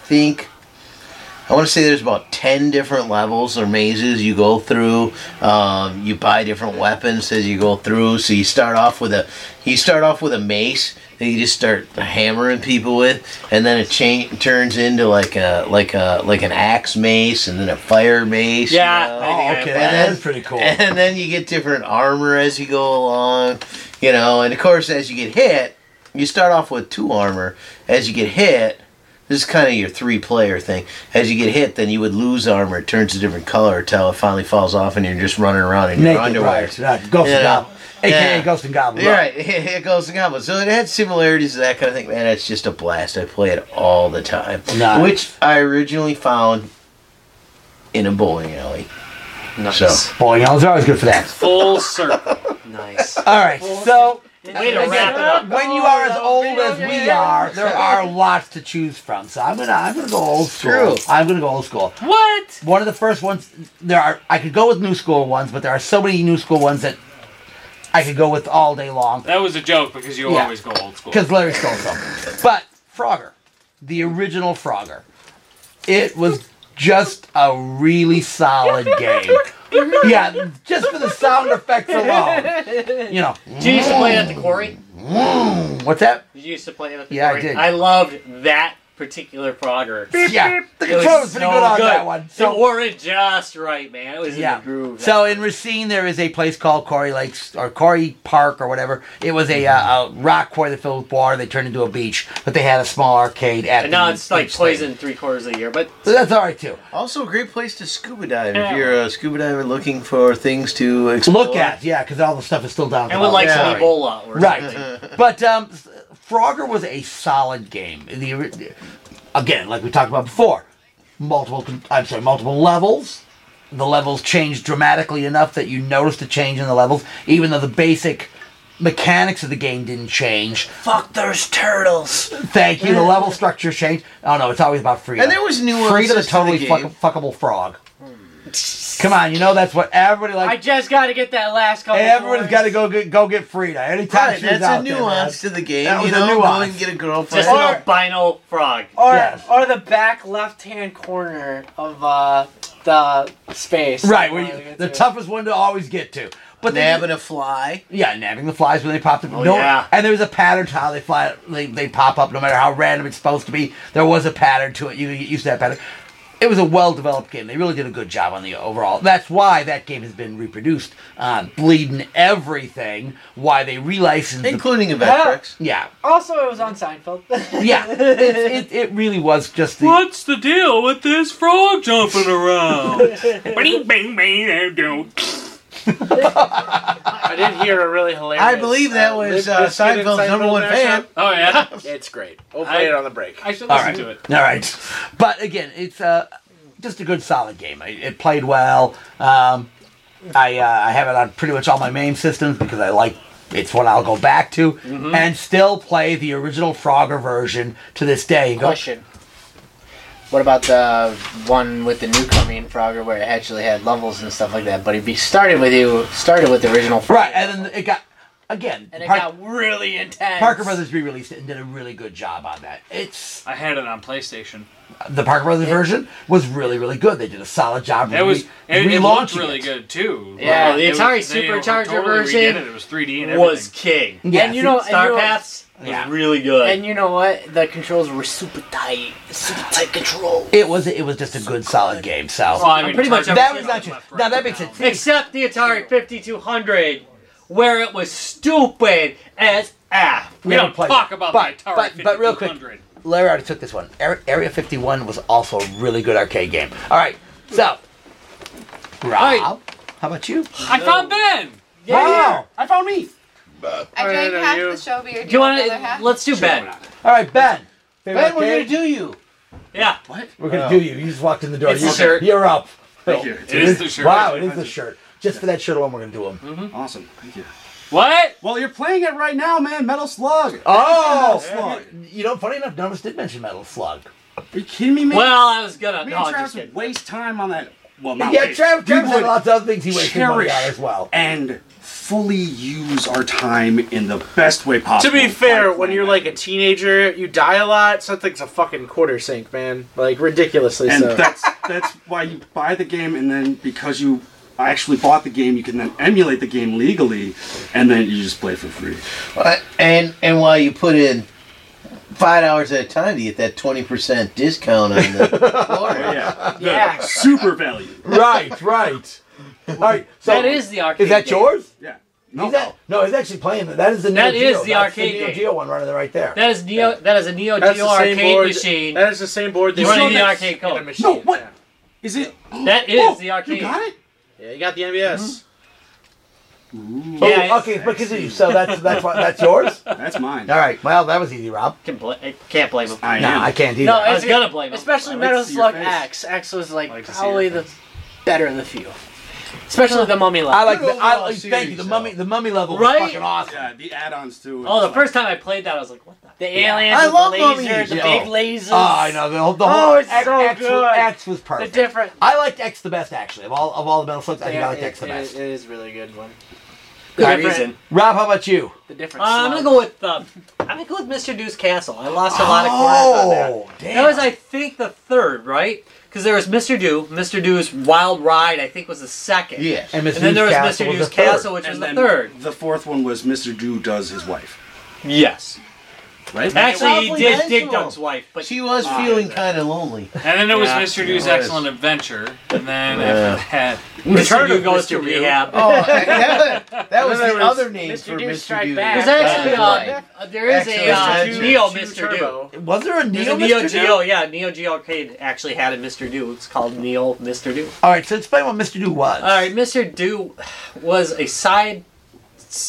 want to say there's about 10 different levels or mazes you go through. You buy different weapons as you go through. So you start off with a mace that you just start hammering people with, and then it turns into like an axe mace, and then a fire mace. Yeah. you know? I think I Oh, have okay. that. That is pretty cool. And then you get different armor as you go along, and of course as you get hit, you start off with 2 armor. As you get hit, this is kind of your 3-player thing. As you get hit, then you would lose armor. It turns a different color until it finally falls off and you're just running around in your Naked, underwear. right. Ghost You and know, Goblin. AKA yeah. Ghost and Goblin. You're right. It goes to Goblin. So it had similarities to that kind of thing. Man, it's just a blast. I play it all the time. Nice. Which I originally found in a bowling alley. Nice. So. Bowling alleys are always good for that. Full circle. Nice. All right, so Way to wrap it up. when you are as old as we are, there are lots to choose from. So I'm gonna go old school. True. I'm gonna go old school. What? One of the first ones I could go with new school ones, but there are so many new school ones that I could go with all day long. That was a joke because you Yeah. always go old school. Because Larry stole some. But Frogger, the original Frogger, it was just a really solid game. Yeah, just for the sound effects alone. Did you used to play it at the quarry? What's that? Did you used to play it at the Yeah, I quarry? did. I loved that particular Frogger. Yeah, the It was control was pretty so good on good. that one. It So, wore it just right, man. It was in yeah. the groove. So in Racine, there is a place called Quarry Lakes or Quarry Park or whatever. It was a rock quarry that filled with water. They turned into a beach, but they had a small arcade at. And now the it's like beach poison thing. 3/4 of the year. But So that's all right too. Also a great place to scuba dive Yeah. if you're a scuba diver looking for things to explore. Look at, yeah, because all the stuff is still down. and with like Yeah. some Ebola or Right. something. But Frogger was a solid game. Again, like we talked about before, multiple levels. The levels changed dramatically enough that you noticed a change in the levels, even though the basic mechanics of the game didn't change. Fuck, there's turtles. Thank you. The level structure changed. Oh no, it's always about Frida. And there was nuances Frida, the to totally the game. fuckable frog. Come on, you know that's what everybody I likes. just got to get that last couple. Everybody's got to points. go get Frida. Anytime Right, she's that's out a there, nuance man. to the game. That was You a know, go nuance. and get a girlfriend. Just an albino frog. Or, Yes. or the back left-hand corner of the space. Right, the toughest one to always get to. But Nabbing a fly. Yeah, nabbing the flies when they popped up. Oh, yeah. And there was a pattern to how they fly. They pop up no matter how random it's supposed to be. There was a pattern to it. You could get used to that pattern. It was a well-developed game. They really did a good job on the overall. That's why that game has been reproduced on Bleeding Everything. Why they relicensed Including Vectrex. Yeah. Also, it was on Seinfeld. Yeah. It really was just the... What's the deal with this frog jumping around? Bing, bing, bing, go. I did hear a really hilarious. I believe that was Limp Bizkit and Seinfeld's number one fan. Oh yeah, It's great. We'll play it on the break. I should All listen right. to it. All right. But again, it's just a good, solid game. It played well. I have it on pretty much all my main systems because it's what I'll go back to and still play the original Frogger version to this day. You go, Question. What about the one with the new coming Frogger where it actually had levels and stuff like that? But it started with the original Frogger. right, and then it got, again, And it got really intense. Parker Brothers re-released it and did a really good job on that. I had it on PlayStation. The Parker Brothers version was really, really good. They did a solid job. It looked relaunching really it. good too. Yeah, the It was- Atari they Supercharger totally version redid it. It was 3D and everything. Was king. Yeah, And you know- Star Paths was Yeah. really good. And you know what? The controls were super tight control. it was just a good, solid game. So Well, I mean, pretty much Charger that every was was not left, now right, that makes down. it. Except the Atari 5200, where it was stupid as F. We don't talk about the Atari but real quick, 5200. Larry already took this one. Area 51 was also a really good arcade game. All right, so Rob, right. how about you? I found Ben. Wow. I found me. I drank Alright, half you- the show beer. Do you want the other to? half? Let's do Ben. All right, Ben. Favorite Ben, we're going arcade? to do you. Yeah. We're gonna do you. You just walked in the door. It's the shirt. You're up. Thank you. It is the shirt. Wow, it is the shirt. Just for that shirt alone, we're gonna do them. Awesome. Thank you. What? Well, you're playing it right now, man. Metal Slug. Oh, Slug. you know, funny enough, none of us did mention Metal Slug. Are you kidding me, man? Well, I was gonna. Me No, and I'm just Travis kidding. waste time on that. Well, not Yeah, waste. Travis We had would lots of other things he wasted money cherish on as well. and fully use our time in the best way To possible. be fair, by when playing you're that. like a teenager, you die a lot. Something's a fucking quarter sink, man. Like ridiculously and so. that's why you buy the game, and then because you actually bought the game, you can then emulate the game legally, and then you just play for free. And while you put in 5 hours at a time to get that 20% discount on the floor. Yeah, Yeah. super value. Right, right. All right, so That is the arcade. is that game. yours? Yeah. No, he's actually playing that. That is the Neo That Geo. is the That's arcade the Neo game. Geo one running right there. That is Neo. That is a Neo That's Geo the same arcade board. machine. That is the same board they Running sold the us arcade in code. a machine. No, what? Yeah. Is it? That is the You arcade. got it? Yeah, you got the NBS. Yeah, Oh, okay, but continue. So that's yours. That's mine. All right. Well, that was easy, Rob. I can't blame him. I No, am. I can't either. No, I was it- gonna blame him. Especially I like Metal to see your Slug face. X. X was like, I like to see probably your the better of the few. Especially the Mummy I level. like Good the. I, overall thank you. series, The though. mummy level Right? was fucking awesome. Yeah, the add-ons too. Oh, the first time I played that, I was like, "What the?" The aliens I with love the laser, mummies. the Yeah. big lasers. Oh, I know the whole. Oh, it's X, so X, good. X was The perfect. different. I liked X the best actually of all the Metal Slugs. I think I liked X the it best. is really good one. Good different- reason. Rob, how about you? The different. I'm gonna slugs. go with. I'm gonna go with Mr. Deuce Castle. I lost a lot of corners on that. Oh, damn. That was, I think, the third, right? Because there was Mr. Deuce Wild Ride. I think was the second. Yes. And And then there was Castle Mr. the Deuce third. Castle, which was And the then third. the fourth one was Mr. Do Does His Wife. Yes. Right? Actually, he Probably did nice Dig of Dug's him. wife, but She was feeling kind of lonely. And then there was Yeah. Mr. Dew's It was. Excellent Adventure, and then Yeah. after that, Mr. Dew of goes Mr. to Dew. rehab. Oh, that was Then the there was other name Mr. for Dew Mr. Strike Dew. Back. There's actually Right. there is a Excellent Neo Adventure. Mr. Dew. Was there a There's Neo a Neo Mr. Geo, yeah, Neo Geo Arcade actually had a Mr. Dew. It's called Neo Mr. Dew. All right, so explain what Mr. Do was. All right, Mr. Dew was a side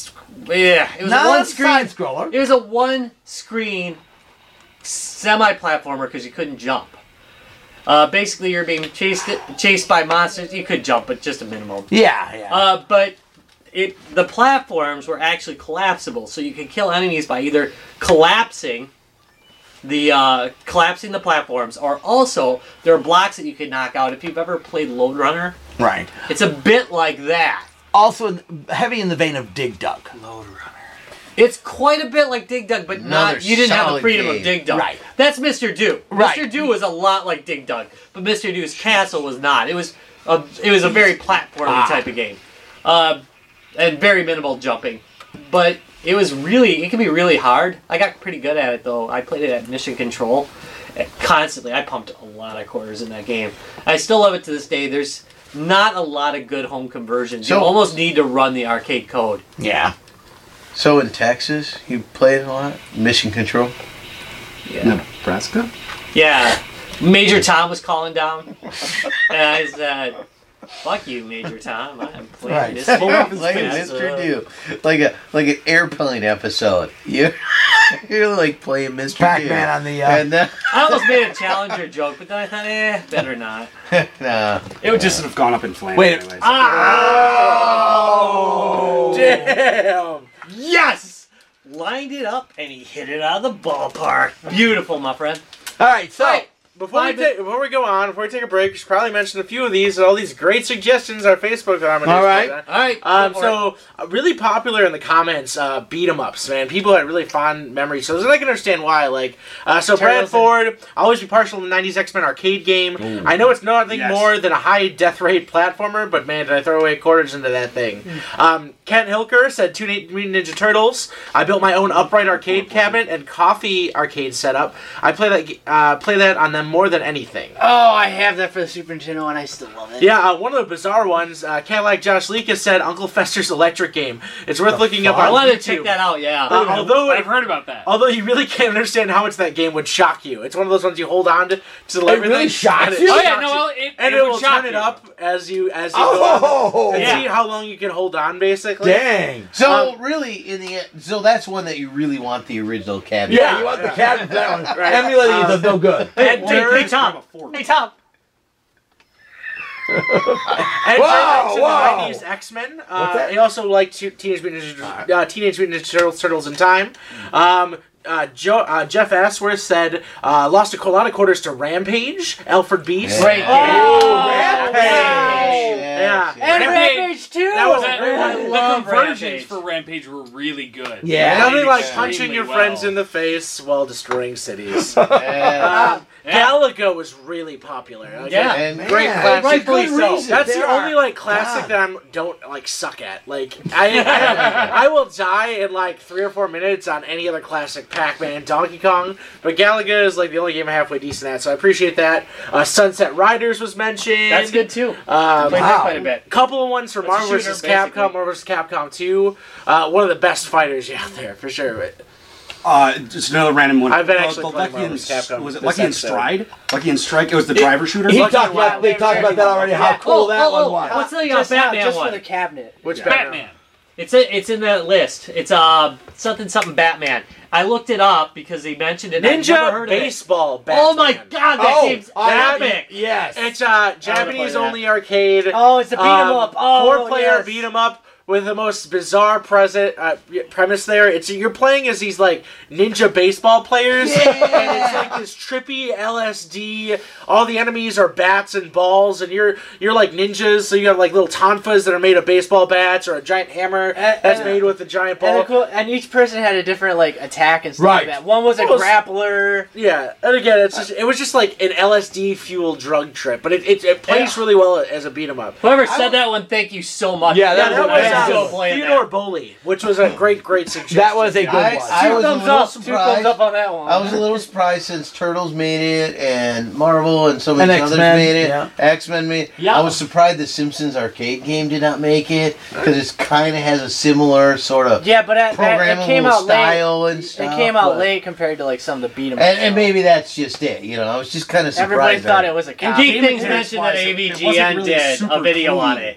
it was a Not one a screen. side scroller. It was a one screen semi-platformer because you couldn't jump. Basically, you're being chased by monsters. You could jump, but just a minimum. Yeah. But the platforms were actually collapsible, so you could kill enemies by either collapsing the platforms, or also there are blocks that you could knock out. If you've ever played Lode Runner, Right. it's a bit like that. Also heavy in the vein of Dig Dug. It's quite a bit like Dig Dug, but Another you didn't have the solid freedom game. of Dig Dug. Right. That's Mr. Do. Right. Mr. Do was a lot like Dig Dug, but Mr. Do's Castle was not. It was a very platformy type of game, and very minimal jumping. But it can be really hard. I got pretty good at it though. I played it at Mission Control constantly. I pumped a lot of quarters in that game. I still love it to this day. There's not a lot of good home conversions. You So- almost need to run the arcade code. Yeah. So in Texas, you played a lot? Mission Control? Yeah. Nebraska? Yeah. Major Tom was calling down. And I said, fuck you, Major Tom. I'm playing Right. this Like Yes, Mr. Do. Like an airplane episode. You're like playing Mr. Pac-Man Do. on the... And I almost made a Challenger joke, but then I thought, better not. nah. It would just have gone up in flames. Wait. anyways. Oh, damn! Yes! Lined it up, and he hit it out of the ballpark. Beautiful, my friend. All right, so... Hey, before we take a break, we should probably mention a few of these and all these great suggestions on Facebook that I'm going to All right. All right. go for it. Really popular in the comments, beat 'em ups, man. People had really fond memories, so I can understand why. Like, so Brad Ford, I'll always be partial to the '90s X-Men arcade game. Ooh. I know it's nothing Yes. more than a high death rate platformer, but man, did I throw away quarters into that thing. Kent Hilker said Teenage Mutant Ninja Turtles. I built my own upright arcade cabinet and coffee arcade setup. I play that on them more than anything. Oh, I have that for the Super Nintendo, and I still love it. Yeah, one of the bizarre ones, Cadillac Josh Leaka said Uncle Fester's Electric Game. It's worth looking up I on wanted YouTube. to check that out, yeah. I've heard about that. Although you really can't understand how much that game would shock you. It's one of those ones you hold on to everything. really shocks and you? Oh shocks yeah, you. no, And it it would will shock turn it you. up as you go on Oh! and Yeah. see how long you can hold on, basically. Dang. So really, in the end, so that's one that you really want the original cabinet. Yeah, you want the cabinet for that one. Right. Emulating does no good. Hey, Enter- Tom. Hey, Tom. And Whoa, the whoa. 90s X-Men. that? He also liked Teenage Mutant Ninja Turtles in Time. Jeff Ashworth said, lost a lot of quarters to Rampage, Alfred Beast. Great game. Yeah. And Rampage. Rampage 2! That was The, a great one. the love conversions Rampage. for Rampage were really good. Yeah. Nothing like Extremely punching your well. friends in the face while destroying cities. Yeah. Galaga was really popular. Like, Yeah. And great Man, classic. rightfully good so. reason. That's There the only are- like classic God. that I don't like suck at. Like I will die in like 3 or 4 minutes on any other classic, Pac-Man, Donkey Kong, but Galaga is like the only game I'm halfway decent at, so I appreciate that. Sunset Riders was mentioned. That's good, too. Played Um, that Wow. quite a bit. couple of ones for That's a Marvel shooter, vs. Capcom, basically. Marvel vs. Capcom 2. One of the best fighters out there for sure. Just another random one. I've been The actually playing Lucky Marvel and, vs. Capcom was it this Lucky and episode. Stride? Lucky and Strike. It was the driver shooter. They Lucky talked about that already, how cool that one was. What's the Just, Batman just one? for the cabinet. Which Batman. It's in that list. It's something Batman. I looked it up because they mentioned it. and I've never Ninja heard of it. Baseball Batman. Oh my god, that game's that- epic! Yes. It's play Japanese that. only arcade. Oh, it's a beat 'em up. Oh, 4-player yes. beat 'em up with the most bizarre premise there. It's you're playing as these like ninja baseball players, and it's like this trippy LSD. All the enemies are bats and balls, and you're like ninjas. So you have like little tonfas that are made of baseball bats, or a giant hammer that's made with a giant ball. And each person had a different like attack and stuff Right. like that. One was a Almost- grappler. Yeah, and again, it was just like an LSD fueled drug trip, but it plays really well as a beat 'em up. Whoever said that one, thank you so much. Yeah, Yeah, that was I'm still playing Theodore that. Boley, which was a great suggestion. That was a good one. I was a Thumbs little up. 2 thumbs surprised. up on that one. I was a little surprised since Turtles made it and Marvel and so many And others X-Men, made it. yeah. X-Men made it. Yeah. I was surprised the Simpsons arcade game did not make it because it kind of has a similar sort of Yeah, but it came programmable out late. style and stuff. It came out but- late compared to like some of the beat 'em. And maybe that's just it. You know, I was just kind of surprised. everybody thought there. it was a And copy. Geek Things It mentioned that wasn't AVGN really did super a video cool. on it.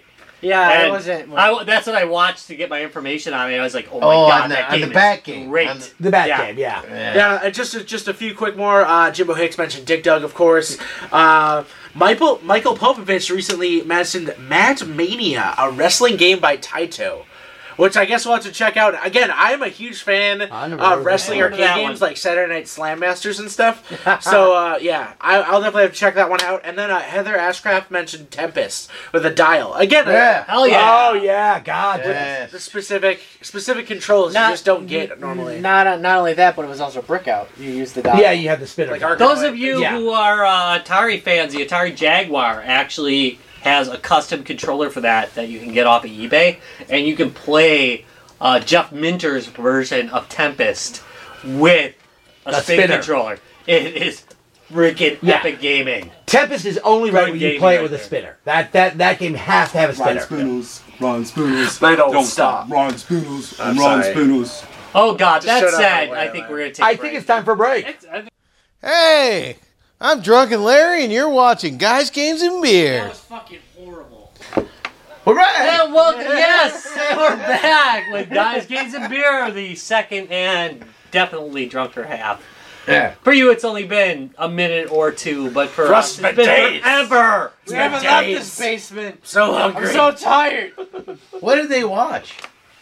Yeah, And it wasn't. that's what I watched to get my information on it. I was like, oh my Oh, god, on the- that on game the back is game. great. On the- The bad Yeah. game, yeah. Yeah, and just a few quick more. Jimbo Hicks mentioned Dick Dug, of course. Michael Popovich recently mentioned Mad Mania, a wrestling game by Taito, which I guess we'll have to check out. Again, I am a huge fan I never heard of of wrestling that. arcade That games one. like Saturday Night Slam Masters and stuff. So, yeah, I'll definitely have to check that one out. And then Heather Ashcraft mentioned Tempest with a dial. Again, Yeah. Hell yeah. Oh, yeah, God. Yes. the specific controls you just don't get normally. Not only that, but it was also brick out. You use the dial. Yeah, you have the spinner. Like gun. our- Those of you Yeah. who are Atari fans, the Atari Jaguar actually has a custom controller for that you can get off of eBay, and you can play Jeff Minter's version of Tempest with a spin spinner. controller. It is freaking Yeah. epic gaming. Tempest is only right Good when you game play it right with a there. spinner. That game has to have a Ron spinner. Spooners, Ron Spooners. They don't stop. Ron Spooners, I'm and Ron sorry. Spooners. Oh god, Just that shut up said, and wait I a think minute. we're gonna take. I think it's time for a break. Hey, I'm Drunken Larry, and you're watching Guys, Games, and Beer. fucking horrible. All right. And welcome, yes, we're back with Guys, Games, and Beer, the second and definitely drunker half. Yeah. For you, it's only been a minute or two, but for For us, us, it's it's been been days. forever. We haven't left this basement. So I'm hungry. so tired. What did they watch?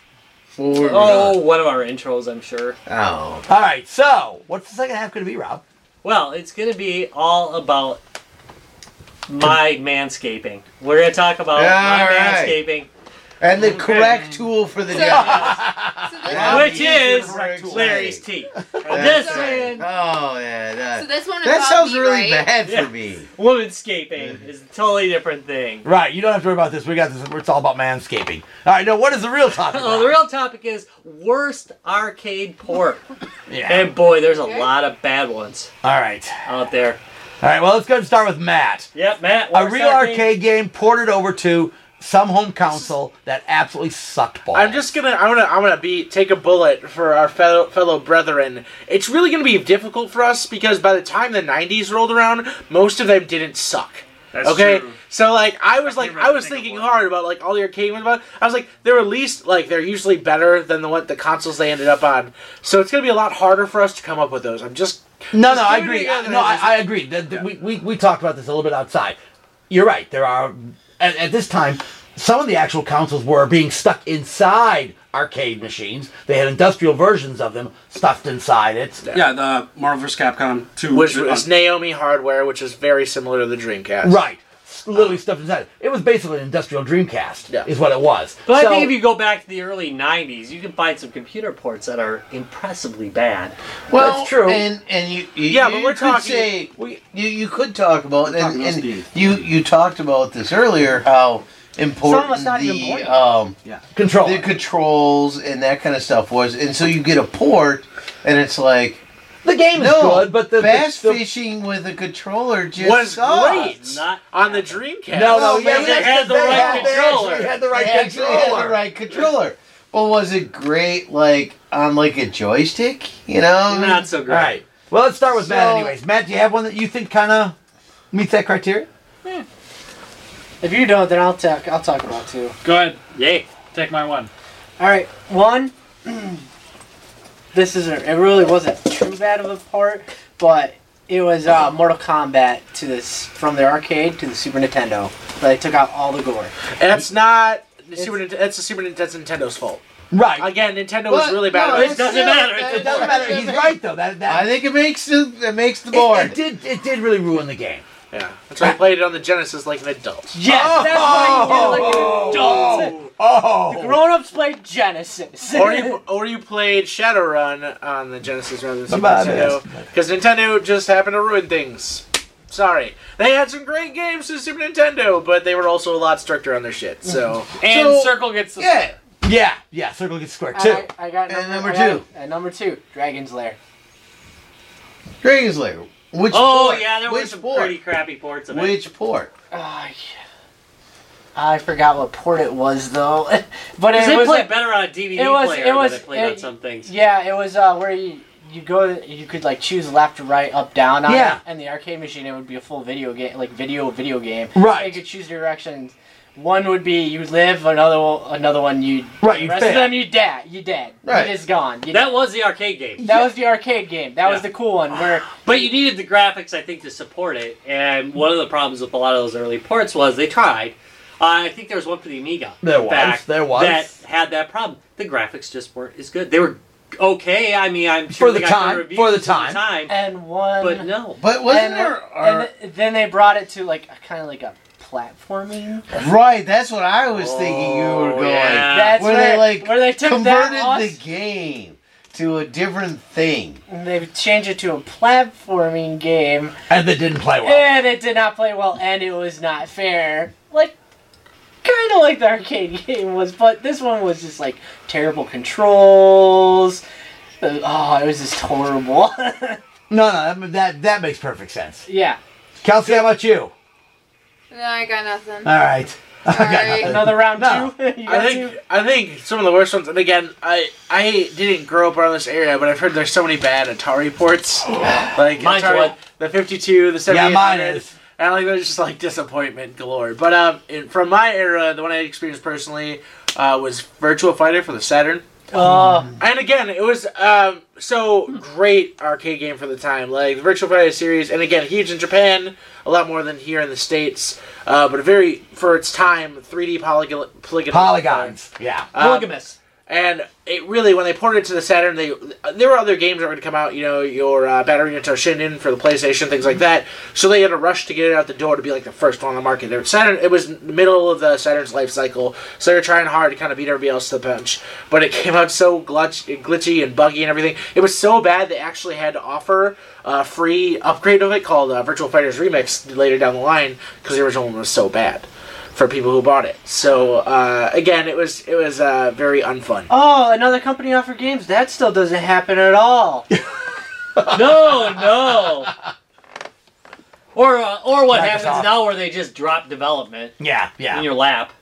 Oh, one of our intros, I'm sure. Oh. All right, so what's the second half going to be, Rob? Well, it's going to be all about my manscaping. We're going to talk about my All right. manscaping, And the correct tool for the job. So this, Rob which used is the correct tool. Larry's teeth. That's This right. man, Oh, yeah. so this one That involved sounds me, really right? bad Yeah. for me. womanscaping is a totally different thing. Right, you don't have to worry about this. We got this. It's all about manscaping. All right, now what is the real topic? Oh, the real topic is worst arcade port. Yeah. And boy, there's a Okay. lot of bad ones All right. out there. All right, well, let's go and start with Matt. Yep, Matt. A worst real arcade game ported over to some home console that absolutely sucked balls. I'm gonna take a bullet for our fellow brethren. It's really gonna be difficult for us because by the time the '90s rolled around, most of them didn't suck. That's Okay, true. so I was can't really think of thinking one. hard about like all the arcade ones. About I was like, they're at least like they're usually better than the consoles they ended up on. So it's gonna be a lot harder for us to come up with those. I'm just No, Just I do it agree. again. I agree. We talked about this a little bit outside. You're right. There are, at this time, some of the actual consoles were being stuck inside arcade machines. They had industrial versions of them stuffed inside it. Yeah, the Marvel vs. Capcom 2. which was Naomi hardware, which is very similar to the Dreamcast. Right. Literally stuffed inside it. It was basically an industrial Dreamcast, Yeah. is what it was. But So- I think if you go back to the early 90s, you can find some computer ports that are impressively bad. Well, That's true. And you Yeah, you but we're could talking- say you could talk about talking and about you talked about this earlier how important us not even the pointing. Control. the controls and that kind of stuff was, and so you get a port, and it's like The game is no, good, but the bass the- fishing with a controller just Was sucks. great Not on the Dreamcast. No, yeah, yes, they had the they right had- they controller. actually had the right They actually had controller. the right controller. But was it great, like on like a joystick? You know, not so All great. right. Well, let's start with Matt, So- anyways. Matt, do you have one that you think kind of meets that criteria? If you don't, then I'll talk about two. Go ahead. Yay. Take my one. All right, one. It really wasn't too bad of a part, but it was Mortal Kombat from the arcade to the Super Nintendo. But they took out all the gore. That's not the That's the Super Nintendo's Nintendo's fault. Right. Again, Nintendo was But, really bad. no, about It doesn't matter. It doesn't matter. He's right though. That I think it makes the board. it did really ruin the game. Yeah, that's why I played it on the Genesis like an adult. Yes, that's why you did it like an adult. Oh. Grown-ups played Genesis. Or you played Shadowrun on the Genesis rather than Super My Nintendo. Because Nintendo just happened to ruin things. Sorry. They had some great games to Super Nintendo, but they were also a lot stricter on their shit, so... And So, Circle gets the Yeah, Yeah. Circle gets square too. I got And number number two. two. And number two, Dragon's Lair. Dragon's Lair. Which Oh, port? yeah, there were Which some port? pretty crappy ports of it. Which port? I forgot what port it was though, but Because it they was play better on a DVD it was- player it was- than they played on it- some things. yeah, it was where you could like choose left or right, up, down on Yeah. it, and the arcade machine it would be a full video game, like video game. Right. So you could choose directions One would be you live, another one you. Right, The you rest fail. of them you dead. You dead. Right. You're just gone. That was the arcade game. That was the arcade game. That was Yeah. the cool one where. But you needed the graphics, I think, to support it. And one of the problems with a lot of those early ports was they tried. I think there was one for the Amiga. There was, back there was. That had that problem. The graphics just weren't as good. They were okay. I mean, I'm sure For the they got time, good reviews for the at time. And one. But no. But wasn't and, there? and then they brought it to like kind of like a platforming. Right, that's what I was thinking you were going. yeah. That's where they like where they took converted that the game to a different thing. and they changed it to a platforming game, And they didn't play well. and it did not play well, and it was not fair. Like. Kind of like the arcade game was, but this one was just like terrible controls. Oh, it was just horrible. No, that makes perfect sense. Yeah. Kelsey, how about you? No, I got nothing. All right. I got Sorry. nothing. Another round No. 2? You got two? I think some of the worst ones, and again, I didn't grow up around this area, but I've heard there's so many bad Atari ports. Like Mine's Atari, one. the 52, the 7800. Yeah, mine is. And like there's just like disappointment galore. But from my era, the one I experienced personally was Virtua Fighter for the Saturn. And again, it was so great arcade game for the time. Like the Virtua Fighter series, and again, huge in Japan, a lot more than here in the States. But a very, for its time, 3D Polygons. Yeah. Polygamous. And it really, when they ported it to the Saturn, there were other games that were going to come out, you know, your Battery to Shinden for the PlayStation, things like that. So they had to rush to get it out the door to be like the first one on the market. It was the middle of the Saturn's life cycle, so they were trying hard to kind of beat everybody else to the punch. But it came out so glitchy and buggy and everything. It was so bad they actually had to offer a free upgrade of it called Virtual Fighters Remix later down the line because the original one was so bad for people who bought it. So again, it was very unfun. Oh, another company offered games. That still doesn't happen at all. No. Or what Microsoft. happens now where they just drop development Yeah. in Yeah. your lap.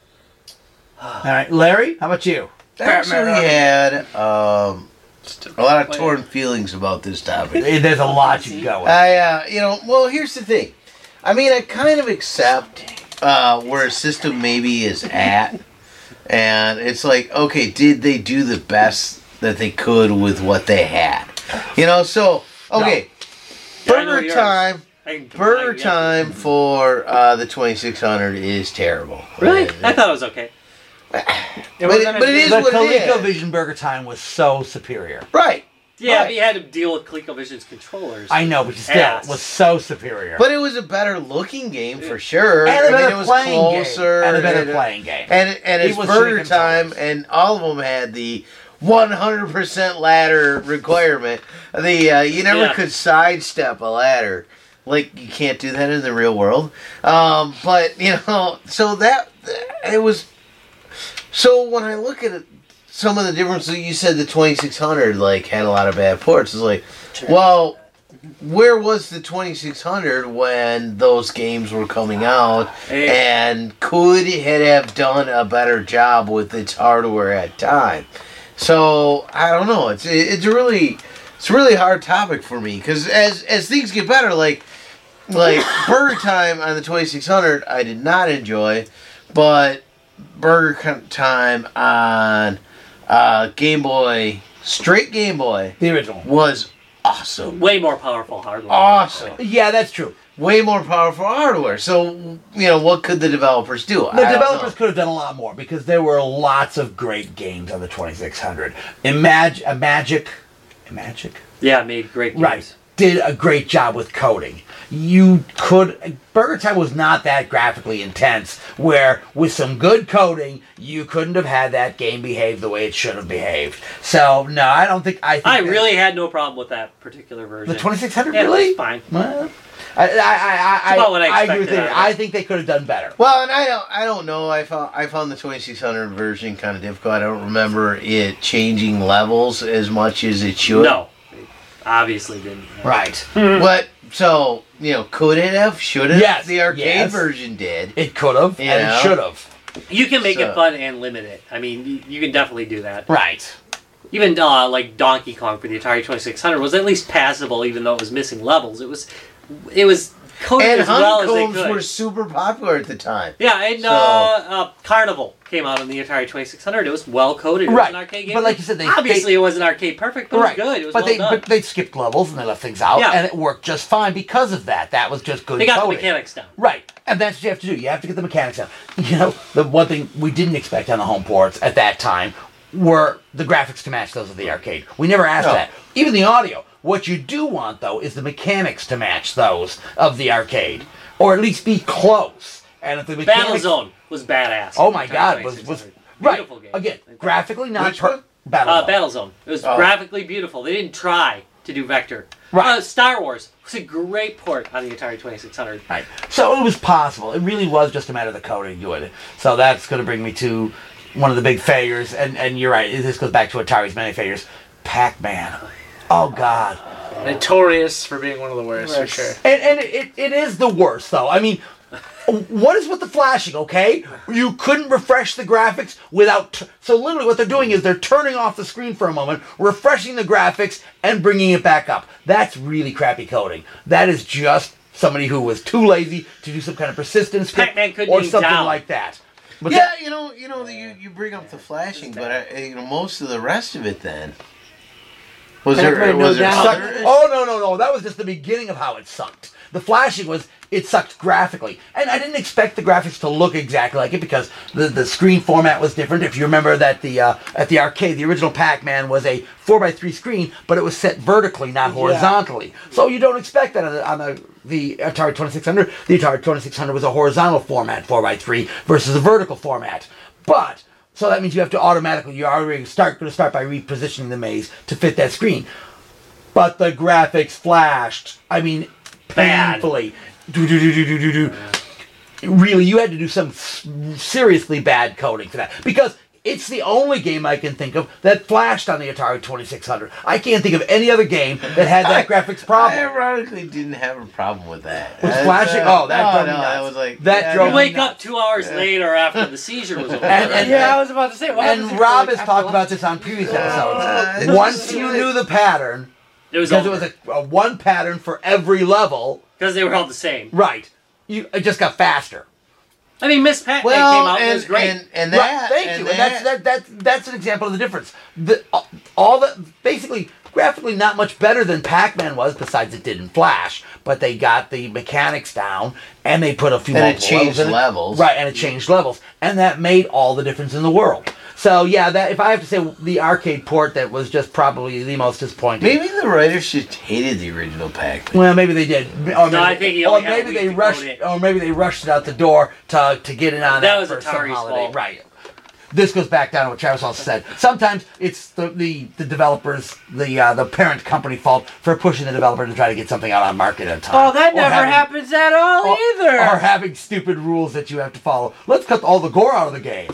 All right, Larry, how about you? I actually had a lot of torn feelings about this topic. There's a lot you can go with. Well, here's the thing. I mean, I kind of accept where a system maybe is at, and it's like, okay, did they do the best that they could with what they had? You know, so okay, Yeah, I know Burger yours. Time. I- Burger yeah. Time for the 2600 is terrible. Really? I thought it was okay. But it is The what it is. ColecoVision Burger Time was so superior. Right. Yeah, Right. but you had to deal with ColecoVision's controllers. I know, but still, Ass. it was so superior. But it was a better looking game for sure. and a I mean, better it was playing closer. game. And a better playing game. And He it's was Burger shaking Time, toes. and all of them had the 100% ladder requirement. You never Yeah. could sidestep a ladder. Like, you can't do that in the real world. But, you know, so that, it was, so when I look at it, some of the differences, you said the 2600, like, had a lot of bad ports. It's like, well, where was the 2600 when those games were coming out? And could it have done a better job with its hardware at time? So I don't know. It's a really hard topic for me because as things get better, like Burger Time on the 2600, I did not enjoy, but Burger Time on Game Boy, straight Game Boy, The original. was awesome. Way more powerful hardware. Awesome. Yeah, that's true. Way more powerful hardware. So, you know, what could the developers do? The developers could have done a lot more because there were lots of great games on the 2600. Magic, Yeah, made great games. right, did a great job with coding. Burger Time was not that graphically intense, where with some good coding, you couldn't have had that game behave the way it should have behaved. So, no, I think I really had no problem with that particular version. The 2600, Yeah, really? it's fine. Well, I about what I agree with expected you. out of it. I think they could have done better. Well, and I don't know. I found the 2600 version kind of difficult. I don't remember it changing levels as much as it should. No. It obviously didn't. Right. But, so, you know, could it have? Should it? Yes, The arcade yes. version did. It could have, You and know? it should have. You can make So- it fun and limit it. I mean, you can definitely do that. Right. Even like Donkey Kong for the Atari 2600 was at least passable, even though it was missing levels. It was coded And as well as they honeycombs could. were super popular at the time. Yeah, and So- Carnival came out on the Atari 2600. It was well coded. It was Right. an arcade game. But like you said, obviously it wasn't arcade perfect, but right. it was good. It was but well done. but they skipped levels and they left things out, Yeah. and it worked just fine because of that. That was just good They got the coding. mechanics down. Right, and that's what you have to do. You have to get the mechanics down. You know, the one thing we didn't expect on the home ports at that time were the graphics to match those of the arcade. We never asked No. that. Even the audio. What you do want, though, is the mechanics to match those of the arcade, or at least be close. And if the mechanics, Battlezone was badass. oh my Atari God, was 2600. right Beautiful game. again graphically not Which one? Battlezone. Battlezone. It was Oh. graphically beautiful. They didn't try to do vector. Right. Star Wars was a great port on the Atari 2600. Right. So it was possible. It really was just a matter of the coding doing it. So that's going to bring me to one of the big failures, and you're right. This goes back to Atari's many failures. Pac-Man. Oh God. Notorious for being one of the worst, for sure. And it is the worst though. I mean, what is with the flashing? Okay, you couldn't refresh the graphics without. So literally, what they're doing is they're turning off the screen for a moment, refreshing the graphics, and bringing it back up. That's really crappy coding. That is just somebody who was too lazy to do some kind of persistence script Pac-Man couldn't or be something down. like that. But Yeah, you bring up the flashing, but most of the rest of it then was there No doubt. sucked. other- Oh no! That was just the beginning of how it sucked. The flashing was it sucked graphically, and I didn't expect the graphics to look exactly like it because the screen format was different. If you remember that at the arcade, the original Pac-Man was a 4x3 screen, but it was set vertically, not horizontally. So you don't expect that on the Atari 2600. The Atari 2600 was a horizontal format 4x3 versus a vertical format, but. So that means you have to automatically, you're already going to start by repositioning the maze to fit that screen. But the graphics flashed. I mean, Bad. painfully. Do. Really, you had to do some seriously bad coding for that. Because it's the only game I can think of that flashed on the Atari 2600. I can't think of any other game that had that graphics I problem. ironically didn't have a problem with that. With flashing? Oh, that drove me no, nuts. that was like That yeah, drove You me wake nuts. up 2 hours later after the seizure was over. And- Yeah, I was about to say. What happens And if Rob you're, has like, talked after about this on previous episodes. it's Once just- you knew the pattern, It was because it over. was a one pattern for every level, Because they were all the same. right? It just got faster. I mean, Miss Pac-Man well, came out and it was great. and Right, that thank and you. And that's an example of the difference. All that basically graphically not much better than Pac-Man was, besides it didn't flash. But they got the mechanics down and they put a few And it multiple changed levels in it. levels. Right, and it changed levels, and that made all the difference in the world. So yeah, that if I have to say the arcade port, that was just probably the most disappointing. maybe the writers just hated the original Pac-Man. Well, maybe they did. Or maybe, I think he or only had a maybe week they to rushed. code it. Or maybe they rushed it out the door to get it on. That was for some Atari's holiday. fault. Right. This goes back down to what Travis also said. Sometimes it's the developers, the parent company fault for pushing the developer to try to get something out on market at a time. Oh, that Or never having- happens at all Or, either. or having stupid rules that you have to follow. Let's cut all the gore out of the game.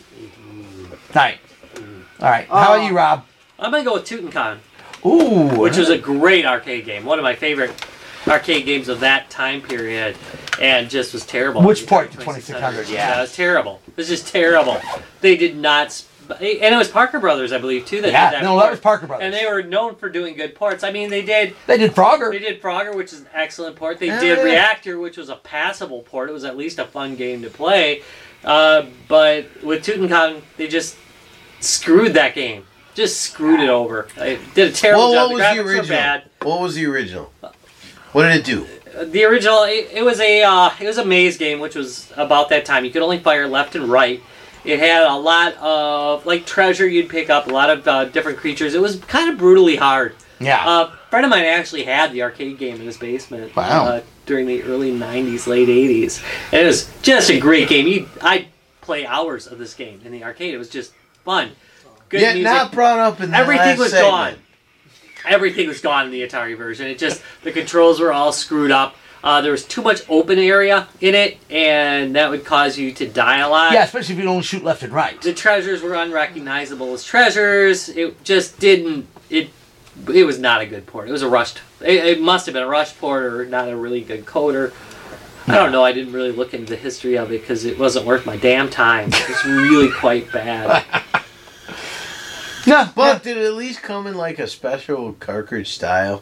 Right. All right. How about you, Rob? I'm going to go with Tutankhamun, Ooh. which was a great arcade game. One of my favorite arcade games of that time period. And just was terrible. Which port? The 2600, yeah. It was terrible. It was just terrible. They did not... And it was Parker Brothers, I believe, too, that did that no, port. that was Parker Brothers. And they were known for doing good ports. I mean, they did Frogger. They did Frogger, which is an excellent port. They did Reactor, which was a passable port. It was at least a fun game to play. But with Tutankhamun, they just screwed that game. Just screwed it over. They did a terrible job. What was the the graphics were original? bad. What was the original? What did it do? The original, it was a maze game, which was about that time. You could only fire left and right. It had a lot of like treasure you'd pick up, a lot of different creatures. It was kind of brutally hard. Yeah. A friend of mine actually had the arcade game in his basement. Wow. During the early '90s, late '80s, and it was just a great game. I'd play hours of this game in the arcade. It was just fun. Good Yet music. not brought up in the Everything last was segment. gone. Everything was gone in the Atari version. It just, the controls were all screwed up. There was too much open area in it, and that would cause you to die a lot. Yeah, especially if you don't shoot left and right. The treasures were unrecognizable as treasures. It just didn't, it was not a good port. It was a rushed, it must have been a rushed port or not a really good coder. I don't know, I didn't really look into the history of it because it wasn't worth my damn time. It was really quite bad. No, But did it at least come in like a special cartridge style?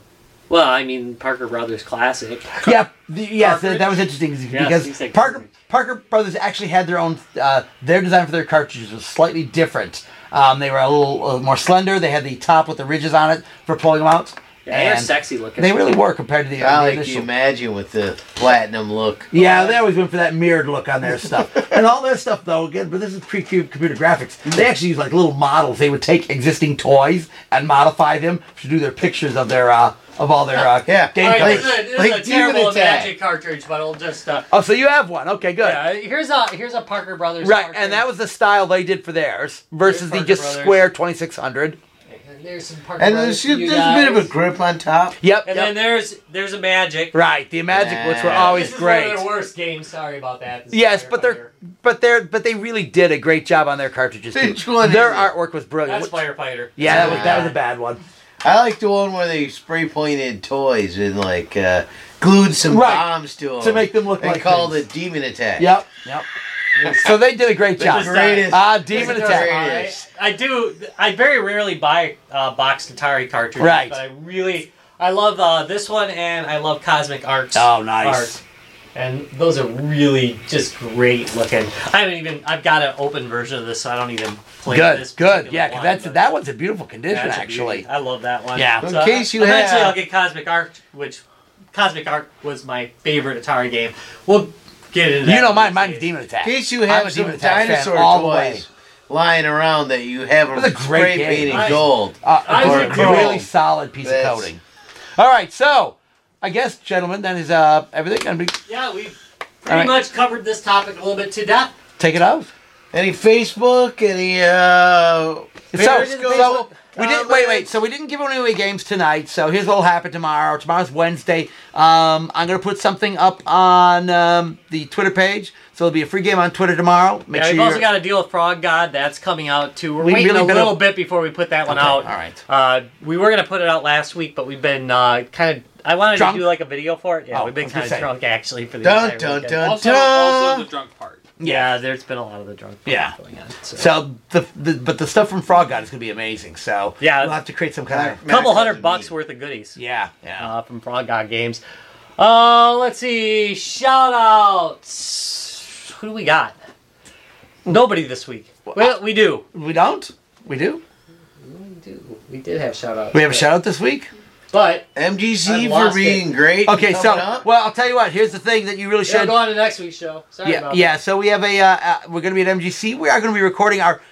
Well, I mean, Parker Brothers Classic. Yeah, Cartridge? that was interesting Yeah, because he said Parker cartridge. Parker Brothers actually had their own. Their design for their cartridges was slightly different. They were a little more slender. They had the top with the ridges on it for pulling them out. Yeah, they're And sexy looking. They really were compared to the, I the like initial. you imagine with the platinum look. Yeah, they always went for that mirrored look on their stuff. And all their stuff, though, again, but this is pre-computer graphics. They actually use like little models. They would take existing toys and modify them to do their pictures of their of all their Yeah. game All right, covers. this is like a terrible Demon Attack. Magic cartridge, but I'll just. Oh, so you have one? Okay, good. Yeah, here's a Parker Brothers. Right, cartridge. and that was the style they did for theirs versus the Parker just Brothers. square 2600. And there's some Parker And Brothers. there's for you a bit of a guys. grip on top. Yep. And yep. then there's a Magic. Right, the Magic, which were Yeah. always This is great. one of their worst games. Sorry about that. This is Yes, Firefighter. but they really did a great job on their cartridges too. Which one Their is it? artwork was brilliant. That's Firefighter. Yeah, that was a bad one. I like the one where they spray painted toys and like glued some Right. bombs to them To make them look and like called things. it Demon Attack. Yep. So they did a great The job. greatest. Demon the Attack. greatest. I very rarely buy boxed Atari cartridges. Right. But I love this one, and I love Cosmic Arts. Oh, nice. Art. And those are really just great looking. I've got an open version of this, so I don't even play this. Good. particular Yeah, because one, but that one's in beautiful condition, that's a actually. beauty. I love that one. Yeah. In So case you eventually have- I'll get Cosmic Art, which Cosmic Art was my favorite Atari game. We'll get into that. You know mine. in Mine's case. Demon Attack. In case you I'm have a some Demon Attack fan dinosaur all the way. toys lying around that you have It was a them great spray game. painted I- gold. I or agree. chrome. really solid piece That's- of coating. All right, so I guess, gentlemen, that is everything. Gonna be Yeah, we've All pretty right. much covered this topic a little bit to death. take it out. Any Facebook? Any So we didn't wait. So we didn't give away games tonight. So here's what'll happen tomorrow. Tomorrow's Wednesday. I'm gonna put something up on the Twitter page. So there'll be a free game on Twitter tomorrow. Make Yeah, sure we've also you're. got to deal with Frog God. That's coming out too. We're We've waiting really a been little a- bit before we put that one Okay, out. all right. We were gonna put it out last week, but we've been kind of. I wanted Drunk? to do like a video for it. Yeah, Oh, we've I been was kind gonna of say. drunk actually for the Dun, entire dun, weekend. dun. Also the drunk part. Yeah, there's been a lot of the drunk part Yeah. going on. So. So but the stuff from Frog God is gonna be amazing. So Yeah. we'll have to create some kind of couple Max $100 doesn't worth of goodies. yeah. From Frog God Games. Let's see. Shout outs. Who do we got? Nobody this week. Well, we do. We don't. We do. We did have shout outs. We have a shout out this week. But MGC I've for lost being great. and Okay, coming so up. well, I'll tell you what. Here's the thing that you really should should. go on to next week's show. Sorry about Yeah. So we have we're going to be at MGC. We are going to be recording our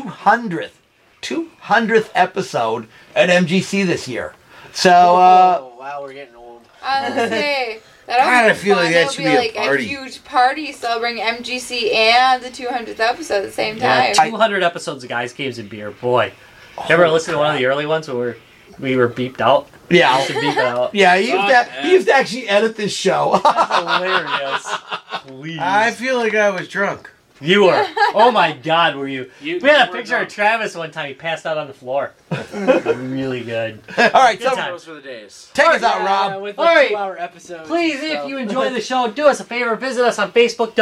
200th episode at MGC this year. So Oh, wow, we're getting old. I was gonna say God, that'll I be feel fun. like that It'll should be be a like party. a huge party celebrating MGC and the 200th episode at the same Yeah, time. 200 episodes of Guys, Games, and Beer. Boy. Ever listen to one of the early ones where we were beeped out? We yeah, used to beep it out. yeah. He used to actually edit this show. That's hilarious. Please. I feel like I was drunk. You were. Oh my God, were you? You- We had a you were picture of drunk. Travis one time. He passed out on the floor. Really good. All right, so Good time. Those were the days. take us out, Yeah, Rob. with All like right. 2-hour episodes. Please, and if stuff. you enjoy the show, do us a favor. Visit us on Facebook,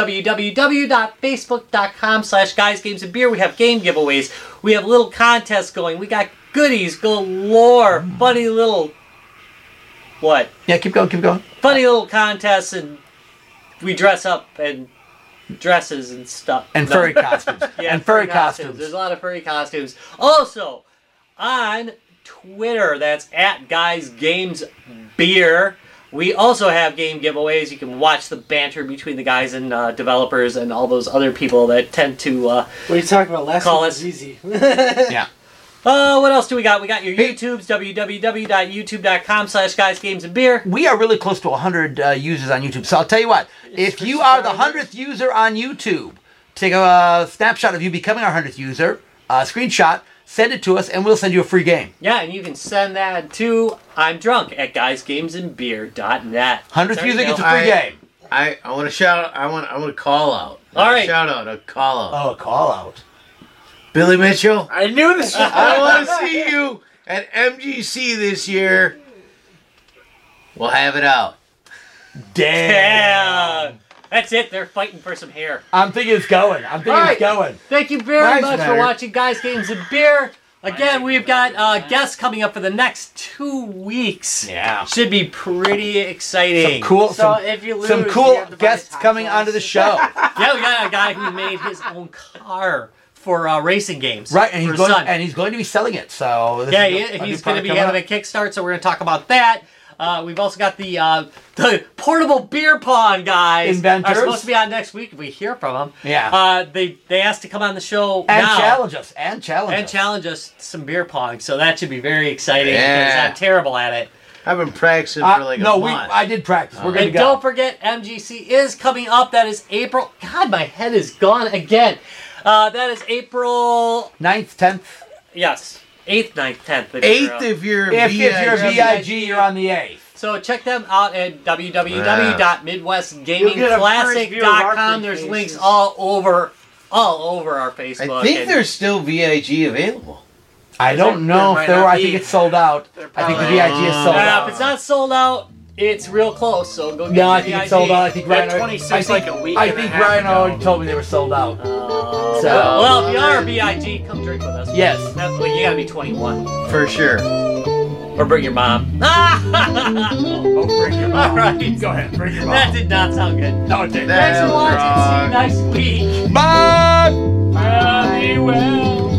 www.facebook.com/guysgamesandbeer. We have game giveaways. We have little contests going. We got goodies galore. Funny little... What? Yeah, keep going, keep going. Funny little contests, and we dress up and dresses and stuff. And No. furry costumes. Yeah, and furry costumes. There's a lot of furry costumes. Also, on Twitter, that's at Guys Games Beer. We also have game giveaways. You can watch the banter between the guys and developers and all those other people that tend to. What are you talking about? Last Call one us. was easy. Yeah. What else do we got? We got your YouTubes, www.youtube.com/guysgamesandbeer. We are really close to 100 users on YouTube. So I'll tell you what, if you are the 100th user on YouTube, take a snapshot of you becoming our 100th user, screenshot, send it to us, and we'll send you a free game. Yeah, and you can send that to I'm drunk at guysgamesandbeer.net. 100th user gets a free I- game. I want to shout. I want to call out. All right. Shout out. A call out. Oh, a call out. Billy Mitchell. I knew this. I want to see you at MGC this year. We'll have it out. Yeah. That's it. They're fighting for some hair. I'm thinking it's going. All right. Going. Thank you very Nice much for matter. watching Guys, Games, and Beer. Again, we've got guests coming up for the next 2 weeks. Yeah. Should be pretty exciting. If you lose, some you cool have to buy guests hot coming sauce. onto the show. Yeah, we got a guy who made his own car for racing games. Right, and for he's his going son. and he's going to be selling it. So this Yeah, is a new he's going to product be coming having up. a Kickstart, so we're going to talk about that. We've also got the portable beer pong guys. Inventors. Are supposed to be on next week if we hear from them. Yeah. They asked to come on the show and now challenge us. some beer pong. So that should be very exciting Yeah. because I'm terrible at it. I've been practicing for like a month. I did practice. We're going to And go. don't forget, MGC is coming up. That is April. God, my head is gone again. That is April. 9th, 10th. Yes, 8th, 9th, 10th. 8th if you're If you're VIG. VIG, you're on the 8th. So check them out at You'll get a first view of www.midwestgamingclassic.com. our There's faces. links all over our Facebook. I think and- there's still VIG available. I don't know There if might there not were. I be. think it's sold out. I think the probably- VIG is sold If out. it's not sold out, it's real close. So go get No, your I think it's sold out. I think They're Ryan. 26 like a week I and a think half Ryan ago. already told me they were sold out. So- well, if you are a VIG, come drink with us. Yes. Well, you gotta be 21 For sure. or bring your mom. Oh, bring your All right. Go ahead, bring your That did not sound good. No, it didn't. Thanks for That's watching. wrong. See you next week. Bye. Very well.